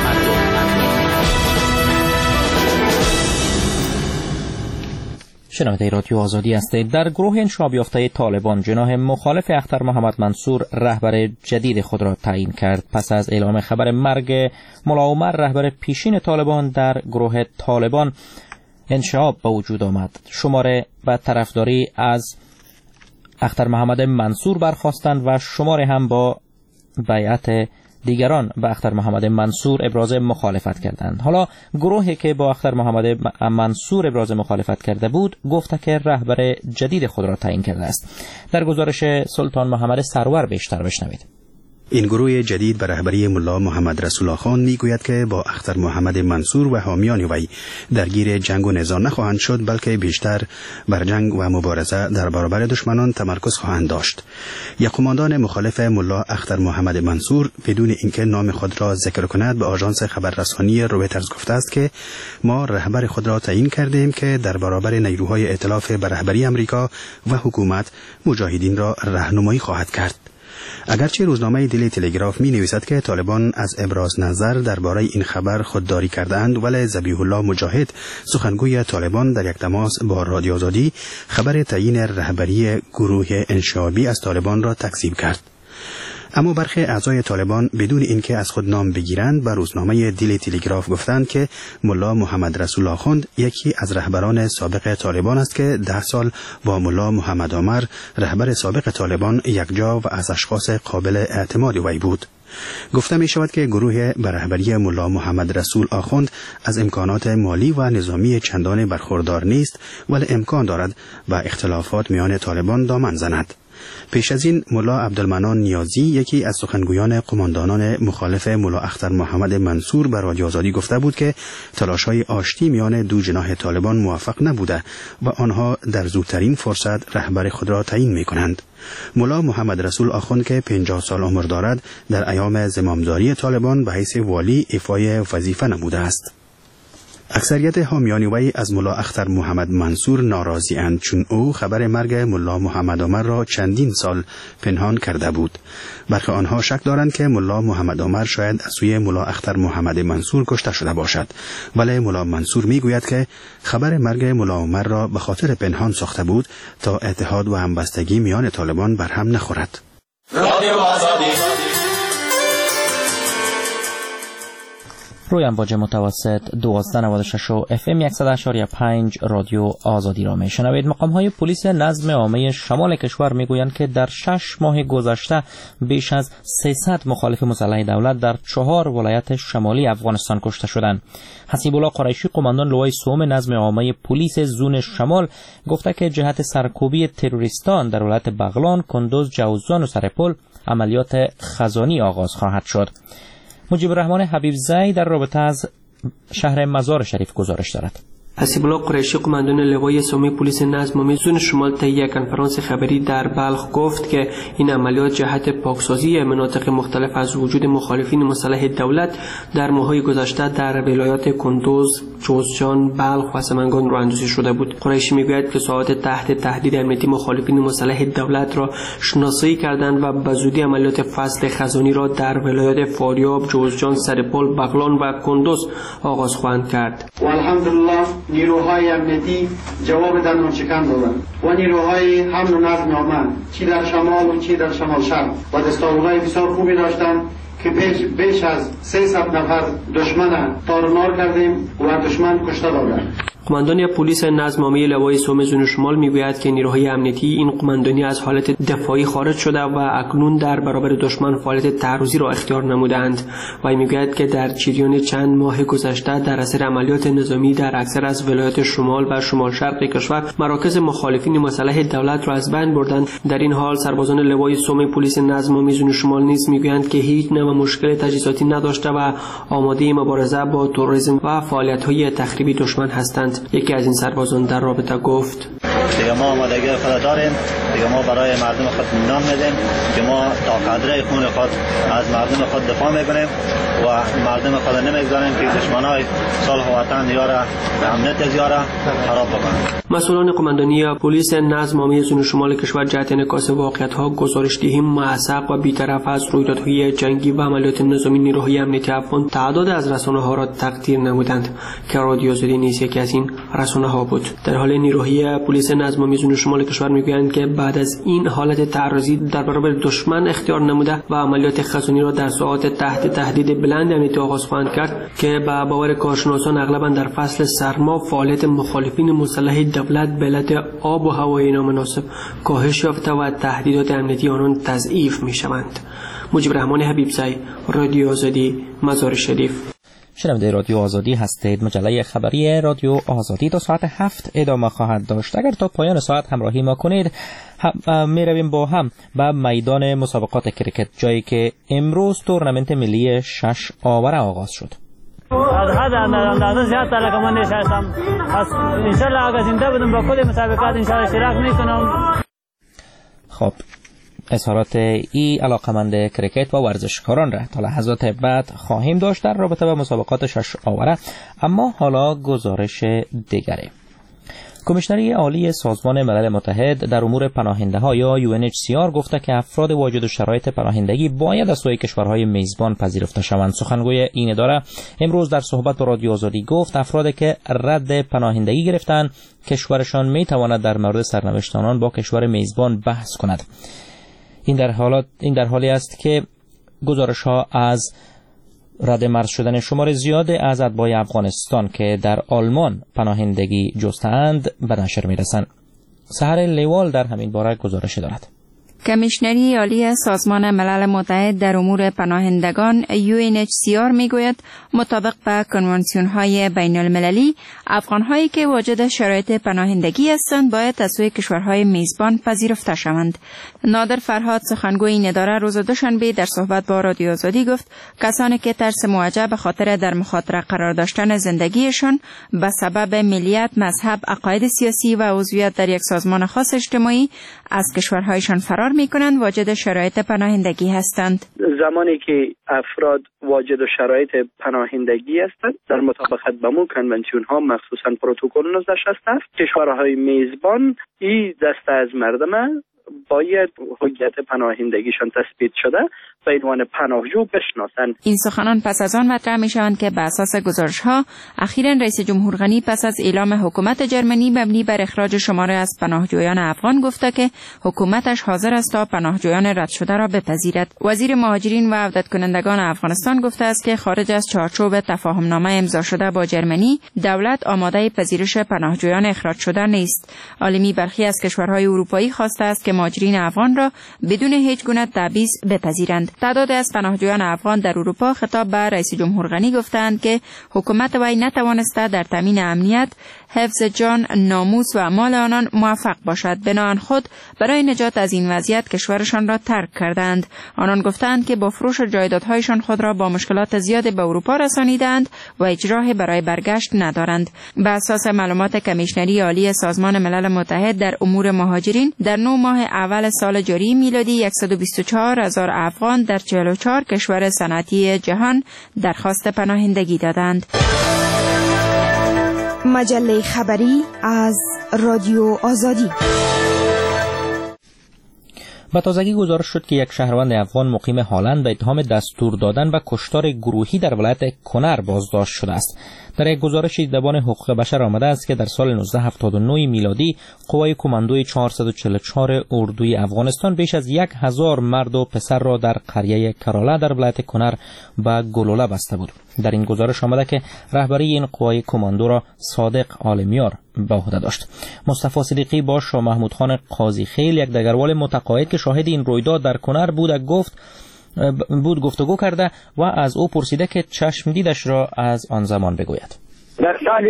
شنونده رادیو آزادی هستید. در گروه انشاب یافته طالبان، جناح مخالف اختر محمد منصور رهبر جدید خود را تعیین کرد. پس از اعلام خبر مرگ ملا عمر، رهبر پیشین طالبان، در گروه طالبان انشاب به وجود آمد. شماره به طرفداری از اختر محمد منصور برخواستند و شماره هم با بیعت دیگران به اختر محمد منصور ابراز مخالفت کردند. حالا گروهی که با اختر محمد منصور ابراز مخالفت کرده بود گفته که رهبر جدید خود را تعیین کرده است. در گزارش سلطان محمد سرور بیشتر بشنوید. این گروه جدید به رهبری ملا محمد رسول خان میگوید که با اختر محمد منصور و حامیان وی درگیر جنگ و نزاع نخواهند شد، بلکه بیشتر بر جنگ و مبارزه در برابر دشمنان تمرکز خواهند داشت. یک قماندان مخالف ملا اختر محمد منصور بدون اینکه نام خود را ذکر کند به آژانس خبررسانی رویترز گفته است که ما رهبر خود را تعیین کردیم که در برابر نیروهای ائتلاف به رهبری امریکا و حکومت مجاهدین را راهنمایی خواهد کرد. اگرچه روزنامه دلی تلگراف می نویسد که طالبان از ابراز نظر درباره این خبر خودداری کردند، ولی ذبیح الله مجاهد، سخنگوی طالبان، در یک تماس با رادیو آزادی خبر تعیین رهبری گروه انشابی از طالبان را تکذیب کرد. اما برخی اعضای طالبان بدون اینکه از خود نام بگیرند به روزنامه دل تلگراف گفتند که ملا محمد رسول خان یکی از رهبران سابق طالبان است که 10 سال با ملا محمد عمر رهبر سابق طالبان یکجا و از اشخاص قابل اعتماد وی بود. گفته می شود که گروه به رهبری ملا محمد رسول آخوند از امکانات مالی و نظامی چندان برخوردار نیست، ولی امکان دارد و اختلافات میان طالبان دامن زند. پیش از این ملا عبدالمنان نیازی، یکی از سخنگویان قماندانان مخالف ملا اختر محمد منصور، به رادیو آزادی گفته بود که تلاش‌های آشتی میان دو جناح طالبان موفق نبوده و آنها در زودترین فرصت رهبر خود را تعیین می‌کنند. ملا محمد رسول آخوند که 50 سال عمر دارد، در ایام زمامداری طالبان به حیث والی ایفای وظیفه نموده است. اکثریت حامیان وی از ملا اختر محمد منصور ناراضی اند، چون او خبر مرگ ملا محمد عمر را چندین سال پنهان کرده بود. برخی آنها شک دارند که ملا محمد عمر شاید از سوی ملا اختر محمد منصور کشته شده باشد، ولی ملا منصور میگوید که خبر مرگ ملا عمر را به خاطر پنهان ساخته بود تا اتحاد و همبستگی میان طالبان برهم نخورد. روی امواج متوسط 1296 و FM 100.5 رادیو آزادی را میشنوید. مقام‌های پلیس نظم عامه شمال کشور میگویند که در 6 ماه گذشته بیش از 300 مخالف مسلح دولت در 4 ولایت شمالی افغانستان کشته شدند. حسیب الله قریشی، قماندان لوای سوم نظم عامه پلیس زون شمال، گفته که جهت سرکوبی تروریستان در ولایت بغلان، کندوز، جوزجان و سرپل عملیات خزانی آغاز خواهد شد. مجیب الرحمن حبیب زی در رابطه از شهر مزار شریف گزارش دارد. حسیب الله قریشی، قماندان لوای سوم پلیس نظم عامه زون شمال، طی یک کنفرانس خبری در بلخ گفت که این عملیات جهت پاکسازی مناطق مختلف از وجود مخالفین مسلح دولت در ماه‌های گذشته در ولایات کندوز، جوزجان، بلخ و سمنگان راه‌اندازی شده بود. قریشی میگوید که ساعات تحت تهدید امنیتی مخالفین مسلح دولت را شناسایی کردند و به زودی عملیات فصل خزانی را در ولایات فاریاب، جوزجان، سرپل، بغلان و کندوز آغاز خواهند کرد. و الحمدلله نیروهای امنیتی جواب دندانشکن دادند و نیروهای امن و نظم عامه چی در شمال و چی در شمال شرق و دستاوردهای بسیار خوبی داشتند که بیش از 300 نفر دشمن تارمار کردیم و دشمن کشته دادند. قماندانی پلیس نظم عامه لوای سوم زون شمال میگوید که نیروهای امنیتی این قماندانی از حالت دفاعی خارج شده و اکنون در برابر دشمن فعالیت تعرضی را اختیار نمودند و میگوید که در جریان چند ماه گذشته در اثر عملیات نظامی در اکثر از ولایات شمال و شمال شرق کشور مراکز مخالفین مسلح دولت را از بین بردند. در این حال سربازان لوای سوم پلیس نظم عامه زون شمال نیز میگویند که هیچ نوع مشکل تجهیزاتی نداشته و آماده مبارزه با تروریسم و فعالیت‌های تخریبی دشمن هستند. یکی از این سربازان در رابطه گفت: دیگه ما آمادگی خود داریم، دیگه ما برای مردم خود نام میدیم که ما تا قدره خون خود از مردم خود دفاع میکنیم و مردم خود نمیگذاریم که دشمنای صلح و وطن یاره امنیت یاره خراب بکنند. مسئولان قماندانی پلیس نظم عامه زون شمال کشور جهت انعکاس واقعیت‌ها گزارش‌دهی معصب و بی‌طرف از رویدادهای جنگی و عملیات نظامی نیروهای امنیتی افغان تعداد از رسانه‌ها را تقدیر نمودند که رادیو آزادی نیز یکی از این رسانه‌ها بود. در حال نیروهای پلیس نظم عامه زون شمال کشور میگویند که بعد از این حالت تعرضی در برابر دشمن اختیار نموده و عملیات خزانی را در ساعات تحت تهدید بلند امنیتی آغاز خواهند کرد که به باور کارشناسان اغلبا در فصل سرما فعالیت مخالفین مسلح دولت به علت آب و هوای نامناسب کاهش یافته و تهدیدات امنیتی آنان تضعیف میشوند. مجیب الرحمن حبیب زی، رادیو آزادی، مزار شریف. شنونده رادیو آزادی هستید. مجله خبری رادیو آزادی تا ساعت 7 ادامه خواهد داشت. اگر تا پایان ساعت همراهی ما کنید می رویم با هم به میدان مسابقات کرکت، جایی که امروز تورنمنت ملی 6 آوره آغاز شد. از حد اندازه زیاد تلقی من نشستم. انشالله اگر زنده بودم با کل مسابقات انشالله اشتراک میکنم. خب، اظهارات ای علاقمند کرکت و ورزشکاران را تا لحظات بعد خواهیم داشت در رابطه با مسابقات 6 آوره. اما حالا گزارش دیگری. کمیشنری عالی سازمان ملل متحد در امور پناهنده‌ها یا UNHCR گفته که افراد واجد شرایط پناهندگی باید از سوی کشورهای میزبان پذیرفته شوند. سخنگوی این اداره امروز در صحبت با رادیو آزادی گفت افرادی که رد پناهندگی گرفتند کشورشان میتواند در مورد سرنوشت آنان با کشور میزبان بحث کند. این در حالی است که گزارش‌ها از رد مرز شدن شمار زیاد از اتباع افغانستان که در آلمان پناهندگی جستند به نشر می‌رسند. سحر لیوال در همین باره گزارش دارد. کمیشنری عالی سازمان ملل متحد در امور پناهندگان UNHCR میگوید مطابق با کنوانسیون‌های بین‌المللی افغان‌هایی که واجد شرایط پناهندگی هستند باید از سوی کشورهای میزبان پذیرفته شوند. نادر فرهاد سخنگوی این اداره روز دوشنبه در صحبت با رادیو آزادی گفت کسانی که ترس موجه به خاطر در مخاطره قرار داشتن زندگیشان به سبب ملیت، مذهب، عقاید سیاسی و عضویت در یک سازمان خاص اجتماعی از کشورهایشان فرار می‌کنند واجد شرایط پناهندگی هستند. زمانی که افراد واجد شرایط پناهندگی هستند در مطابقت با مو کنونسیون ها مخصوصا پروتکل 1967 کشورهای میزبان این دسته از مردم باید حقیقت پناهندگیشان تثبیت شده به عنوان پناهجو بشناسند. این سخنان پس از آن مطرح می شوند که به اساس گزارش ها اخیراً رئیس جمهور غنی پس از اعلام حکومت جرمنی مبنی بر اخراج شماره از پناهجویان افغان گفته که حکومتش حاضر است تا پناهجویان رد شده را بپذیرد. وزیر مهاجرین و عودت کنندگان افغانستان گفته است که خارج از چارچوب تفاهمنامه امضا شده با جرمنی دولت آماده پذیرش پناهجویان اخراج شده نیست. عالمی برخی از کشورهای اروپایی خواسته است که مهاجرین افغان را بدون هیچ گونه تبعیض بپذیرند. تعداد از پناهجویان افغان در اروپا خطاب به رئیس جمهور غنی گفتند که حکومت وی نتوانسته در تامین امنیت، حفظ جان، ناموس و مال آنان موفق باشد. بنابراین خود برای نجات از این وضعیت کشورشان را ترک کردند. آنان گفتند که با فروش جایدادهایشان خود را با مشکلات زیادی به اروپا رسانیدند و هیچ راهی برای برگشت ندارند. به اساس معلومات کمیشنری عالی سازمان ملل متحد در امور مهاجرین در 9 ماه اول سال جاری میلادی 124,000 افغان در 44 کشور صنعتی جهان درخواست پناهندگی دادند. مجله خبری از رادیو آزادی. به تازگی گزارش شد که یک شهروند افغان مقیم هالند به اتهام دستور دادن و کشتار گروهی در ولایت کنر بازداشت شده است. در یک گزارش دیدبان حقوق بشر آمده است که در سال 1979 میلادی قوای کماندوی 444 اردوی افغانستان بیش از 1000 مرد و پسر را در قریه کراله در ولایت کنر به گلوله بسته بود. در این گزارش آمده که رهبری این قوای کماندو را صادق عالمیار به عهده داشت. مصطفی صدیقی با شاه محمود خان قاضی خیل یک دگروال متقاعد که شاهد این رویداد در کنر بود گفتگو کرده و از او پرسیده که چشم دیدش را از آن زمان بگوید. در سال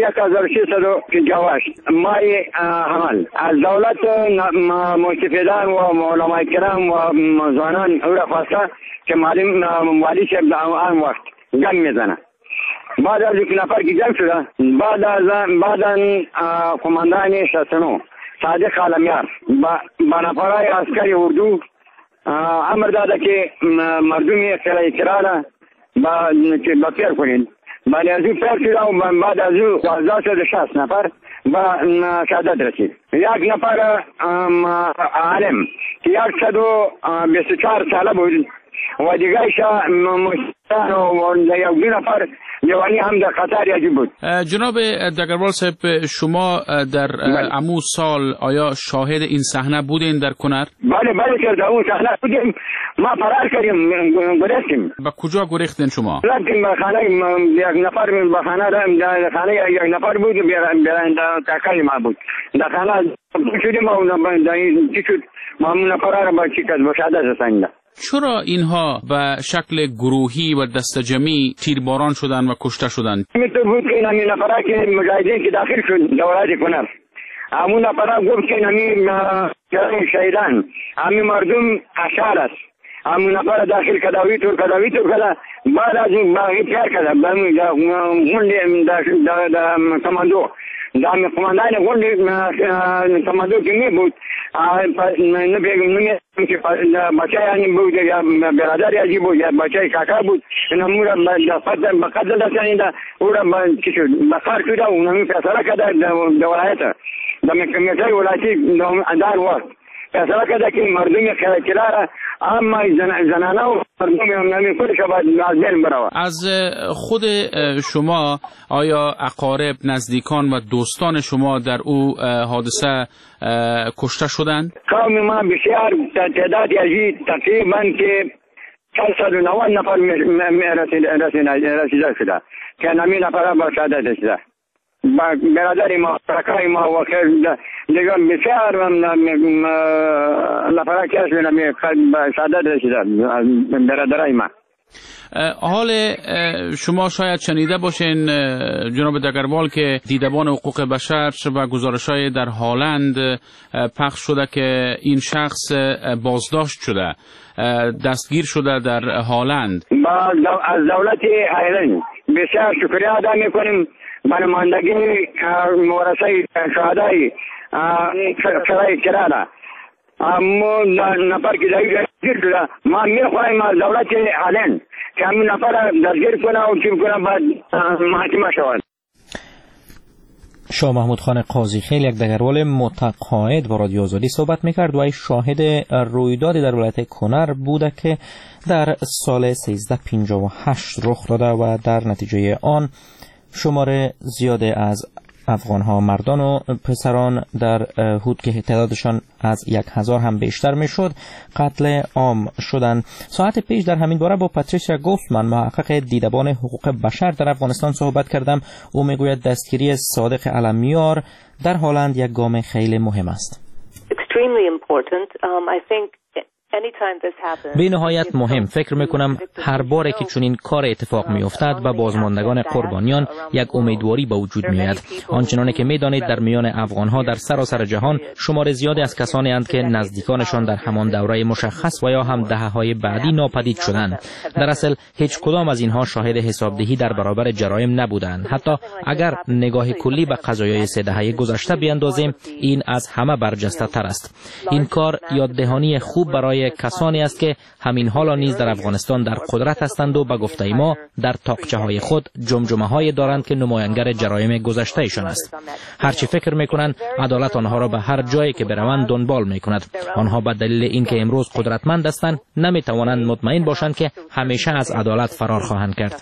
1658 مای حمل از دولت مستفیدان و علماء کرام و زنان او را خواسته که والی شب آن وقت گم میزنه. بعد از یک نفر که جمع شده بعد قماندان 69 صادق عالمیار با نفرهای عسکری اردو امر داده که مردمی کراله با پیر کنید. بعد از او پیر شده و بعد از او 1260 نفر و شهادت رسید. یک نفر عالم که 124 ساله بود و دیگرش مشتان و یک دو نفر جوانی هم در خطر عجیب بود. جناب دگروال صاحب، شما در امو سال آیا شاهد این صحنه بودین در کنر؟ بله که در اون صحنه بودیم. ما فرار کردیم، گریختیم. به کجا گریختین شما؟ رفتیم به خانه یک نفر به خانه یک نفر بود تاکای ما بود. در خانه شدیم و چی شد ما همون نفر را با چی کس با شهادت رسانیدم. چرا اینها به شکل گروهی و دست جمعی تیرباران شدن و کشته شدند؟ اینطور بود که این نفرها که مجاهدین که داخل شد دولت کنر همون نفرها گفت که این شهیدان همین مردم اشعار است. همون نفر داخل کداوی طور کده بعد از این باقی پیار کده غنده کماندو در قماندان غنده کماندو که می بود نمیدونم که بچه یعنی بود یا برادر یعنی بود یا بچه کاکا بود این همون را به قتل رسانیده او را بخار شده و اونمی فیصله کرده در ولایت در محکمه ولایتی در وقت فیصله کرده که مردم کلاره اما زنانه و مردم همین خودش باید از بین برود. از خود شما آیا اقارب، نزدیکان و دوستان شما در او حادثه کشته شدند؟ قوم ما بسیار تعداد یزید تقریبا که 490 نفر رسیده شده که نمی نفر با شهادت رسیده. برادر ما فرقای ما و دیگر بسیار نفره کس به شهادت رسیده برادرای ما. حال شما شاید شنیده باشین جناب دگروال که دیدبان حقوق بشر و گزارش‌های در هالند پخش شده که این شخص بازداشت شده، دستگیر شده در هالند. از دولت هالند بسیار شکریه ادا می‌کنیم. نمایندگی مورثه شهدای سرای کرالا اما نفر که دستگیر شده، ما میخواهیم از دولت هالند که همین نفر دستگیر کنه و چیز کنه بعد محاکمه شود. شاه محمود خان قاضی خیل یک دگروال متقاعد با رادیو آزادی صحبت میکرد و شاهد رویدادی در ولایت کنر بوده که در سال 1358 رخ داده و در نتیجه آن شمار زیاده از افغان‌ها مردان و پسران در هود که تعدادشان از 1000 هم بیشتر میشد قتل عام شدند. ساعت پیش در همین باره با پاتریشیا گوفمن محقق دیدبان حقوق بشر در افغانستان صحبت کردم. او میگوید دستگیری صادق علمیار در هالند یک گام خیلی مهم است. به نهایت مهم. فکر میکنم هر باره که چنین کار اتفاق میافتد و بازماندگان قربانیان یک امیدواری به وجود میآید. آنچنانه که میدانید در میان افغانها در سراسر جهان شمار زیادی از کسانی اند که نزدیکانشان در همان دوره مشخص و یا هم دهه‌های بعدی ناپدید شدند. در اصل هیچ کدام از اینها شاهد حسابدهی در برابر جرایم نبودند. حتی اگر نگاه کلی به قضایای 3 دهه گذشته بیاندازیم این از همه برجسته تر است. این کار یاددهانی خوب برای کسانی است که همین حالا نیز در افغانستان در قدرت هستند و به گفته ما در تاقچه‌های خود جمجمه‌های دارند که نمایانگر جرایم گذشته ایشان است. هرچی فکر می‌کنند عدالت آنها را به هر جایی که بروند دنبال می‌کند. آنها به دلیل اینکه امروز قدرتمند هستند نمی‌توانند مطمئن باشند که همیشه از عدالت فرار خواهند کرد.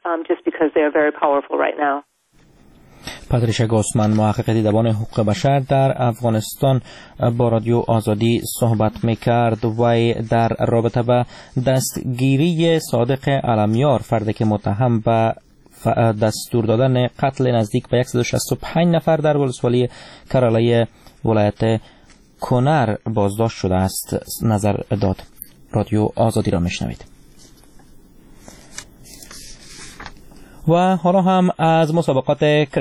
پاتریشیا گوفمن محقق دیدبان حقوق بشر در افغانستان با رادیو آزادی صحبت میکرد و در رابطه با دستگیری صادق علمیار، فردی که متهم به دستور دادن قتل نزدیک به 165 نفر در ولسوالی کرالای ولایت کنر بازداشت شده است، نظر داد. رادیو آزادی را میشنوید. و حالا هم از مسابقات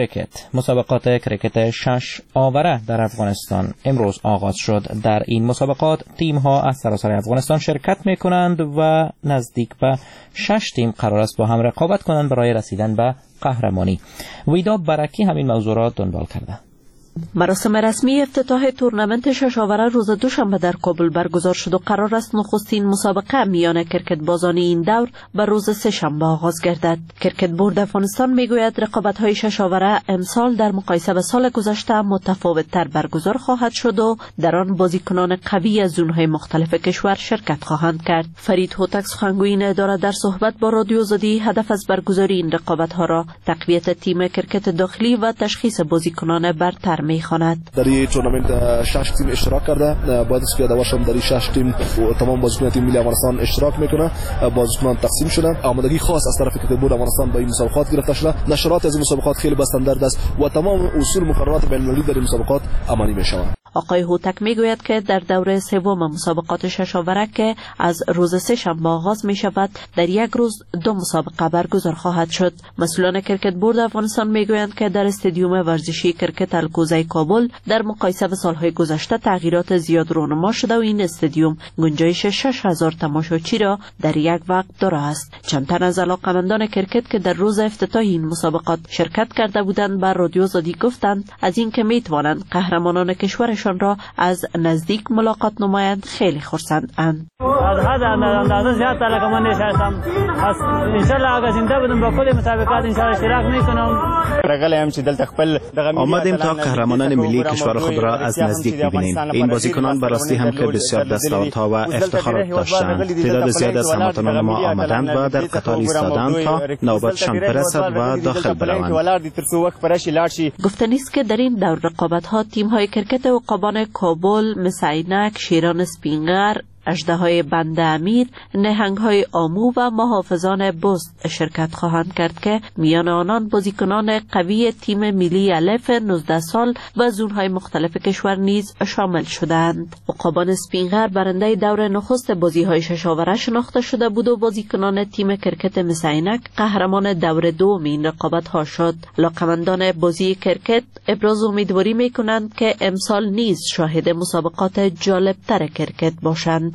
کرکت 6 آوره در افغانستان امروز آغاز شد. در این مسابقات تیم ها از سراسر افغانستان شرکت می کنند و نزدیک به 6 تیم قرار است با هم رقابت کنند برای رسیدن به قهرمانی. ویدا برکی همین موضوع را دنبال کرده. مراسم رسمی افتتاح تورنمنت 6 آوره روز دوشنبه در کابل برگزار شد و قرار است نخستین مسابقه میان کرکت بازان این دور به روز سه‌شنبه آغاز گردد. کرکت بورد افغانستان میگوید رقابت‌های 6 آوره امسال در مقایسه به سال گذشته متفاوت‌تر برگزار خواهد شد و در آن بازیکنان قوی از زون‌های مختلف کشور شرکت خواهند کرد. فرید هوتک سخنگوی این اداره در صحبت با رادیو آزادی هدف از برگزاری این رقابت‌ها را تقویت تیم کرکت داخلی و تشخیص بازیکنان برتر میخواند. در این تورنمنت 6 تیم اشتراک کرده. باید است که داشتم در این 6 تیم تمام بازیکنان تیم ملی افغانستان اشتراک میکنه. بازیکنان تقسیم شدن. آمادگی خاص از طرف کرکت بورد افغانستان به این مسابقات گرفته شده. نشرات از این مسابقات خیلی بستندرد است و تمام اصول مقررات بین‌المللی در این مسابقات عملی میشوند. آقای هوتک میگوید که در دوره سوم مسابقات 6 آوره که از روز سه‌شنبه آغاز می شود در یک روز 2 مسابقه برگزار خواهد شد. مسئولان کرکت بورد افغانستان میگویند که در استادیوم ورزشی کرکت الکوزای کابل در مقایسه به سالهای گذشته تغییرات زیاد رونما شده و این استادیوم گنجایش 6000 تماشاچی را در یک وقت دارا است. چند تن از علاقه‌مندان کرکت که در روز افتتاح این مسابقات شرکت کرده بودند بر رادیو آزادی گفتند از اینکه میتوانند قهرمانان کشورشان را از نزدیک ملاقات نمایند خیلی خرسندند. از حد اندازه زیاد علاقه من نشستم. ان شاء الله اگه زنده بودم با کل مسابقات ان شاء الله اشتراک میکنم. آمدیم تا قهرمانان ملی کشور خود را از نزدیک ببینیم. این بازیکنان براستی هم که بسیار دستاوردها و افتخارات داشتند. تعداد زیاد از هموطنان ما آمدند و در قطار ایستادند تا نوبتشان برسد و داخل بروند. گفتنی است که در این دور رقابت‌ها تیم‌های کرکت عقابان کابل، مسعینک، شیران سپینگر، اژدهای بنده امیر، نهنگ‌های آمو و محافظان بست شرکت خواهند کرد که میان آنان بازیکنان قوی تیم ملی الف 19 سال و زون‌های مختلف کشور نیز شامل شدند. عقابان سپینغر برنده دور نخست بازی‌های ششاوره شناخته شده بود و بازیکنان تیم کرکت مسینک قهرمان دور دوم این رقابت‌ها شد. علاقه‌مندان بازی کرکت ابراز امیدواری می‌کنند که امسال نیز شاهد مسابقات جالب‌تر کرکت باشند.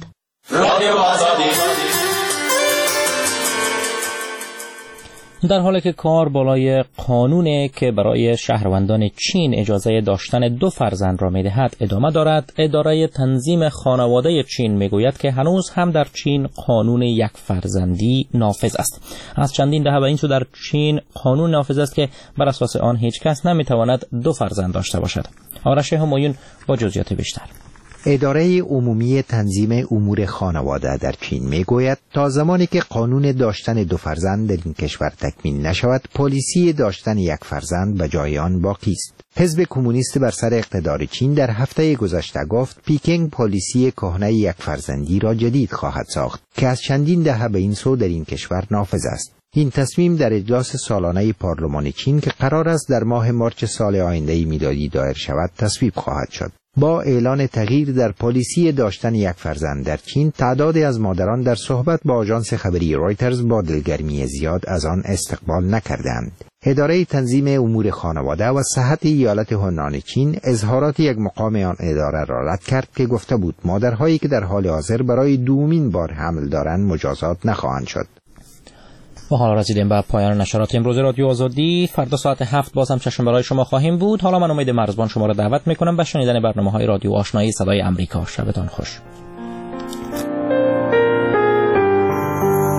در حالی که کار بالای قانونه که برای شهروندان چین اجازه داشتن 2 فرزند را می‌دهد ادامه دارد، اداره تنظیم خانواده چین میگوید که هنوز هم در چین قانون 1 فرزندی نافذ است. از چندین دهه به این سو در چین قانون نافذ است که بر اساس آن هیچ کس نمی‌تواند 2 فرزند داشته باشد. آرش همایون با جزئیات بیشتر. اداره عمومی تنظیم امور خانواده در چین میگوید تا زمانی که قانون داشتن 2 فرزند در این کشور تکمیل نشود، پالیسی داشتن 1 فرزند به جای آن باقی است. حزب کمونیست بر سر اقتدار چین در هفته گذشته گفت پیکنگ پالیسی کهنه 1 فرزندی را جدید خواهد ساخت که از چندین دهه به این سو در این کشور نافذ است. این تصمیم در اجلاس سالانه پارلمان چین که قرار است در ماه مارچ سال آینده میلادی دایر شود تصویب خواهد شد. با اعلان تغییر در پالیسی داشتن 1 فرزند در چین، تعدادی از مادران در صحبت با آژانس خبری رویترز با دلگرمی زیاد از آن استقبال نکردند. اداره تنظیم امور خانواده و صحت ایالت هنان چین اظهارات یک مقام آن اداره را رد کرد که گفته بود مادرهایی که در حال حاضر برای دومین بار حمل دارند مجازات نخواهند شد. و حالا رسیدیم به پایان نشرات امروز رادیو آزادی. فردا ساعت 7 باز هم چشم برای شما خواهیم بود. حالا من امید مرزبان شما را دعوت میکنم به شنیدن برنامه‌های رادیو آشنایی صدای آمریکا. شبتان خوش.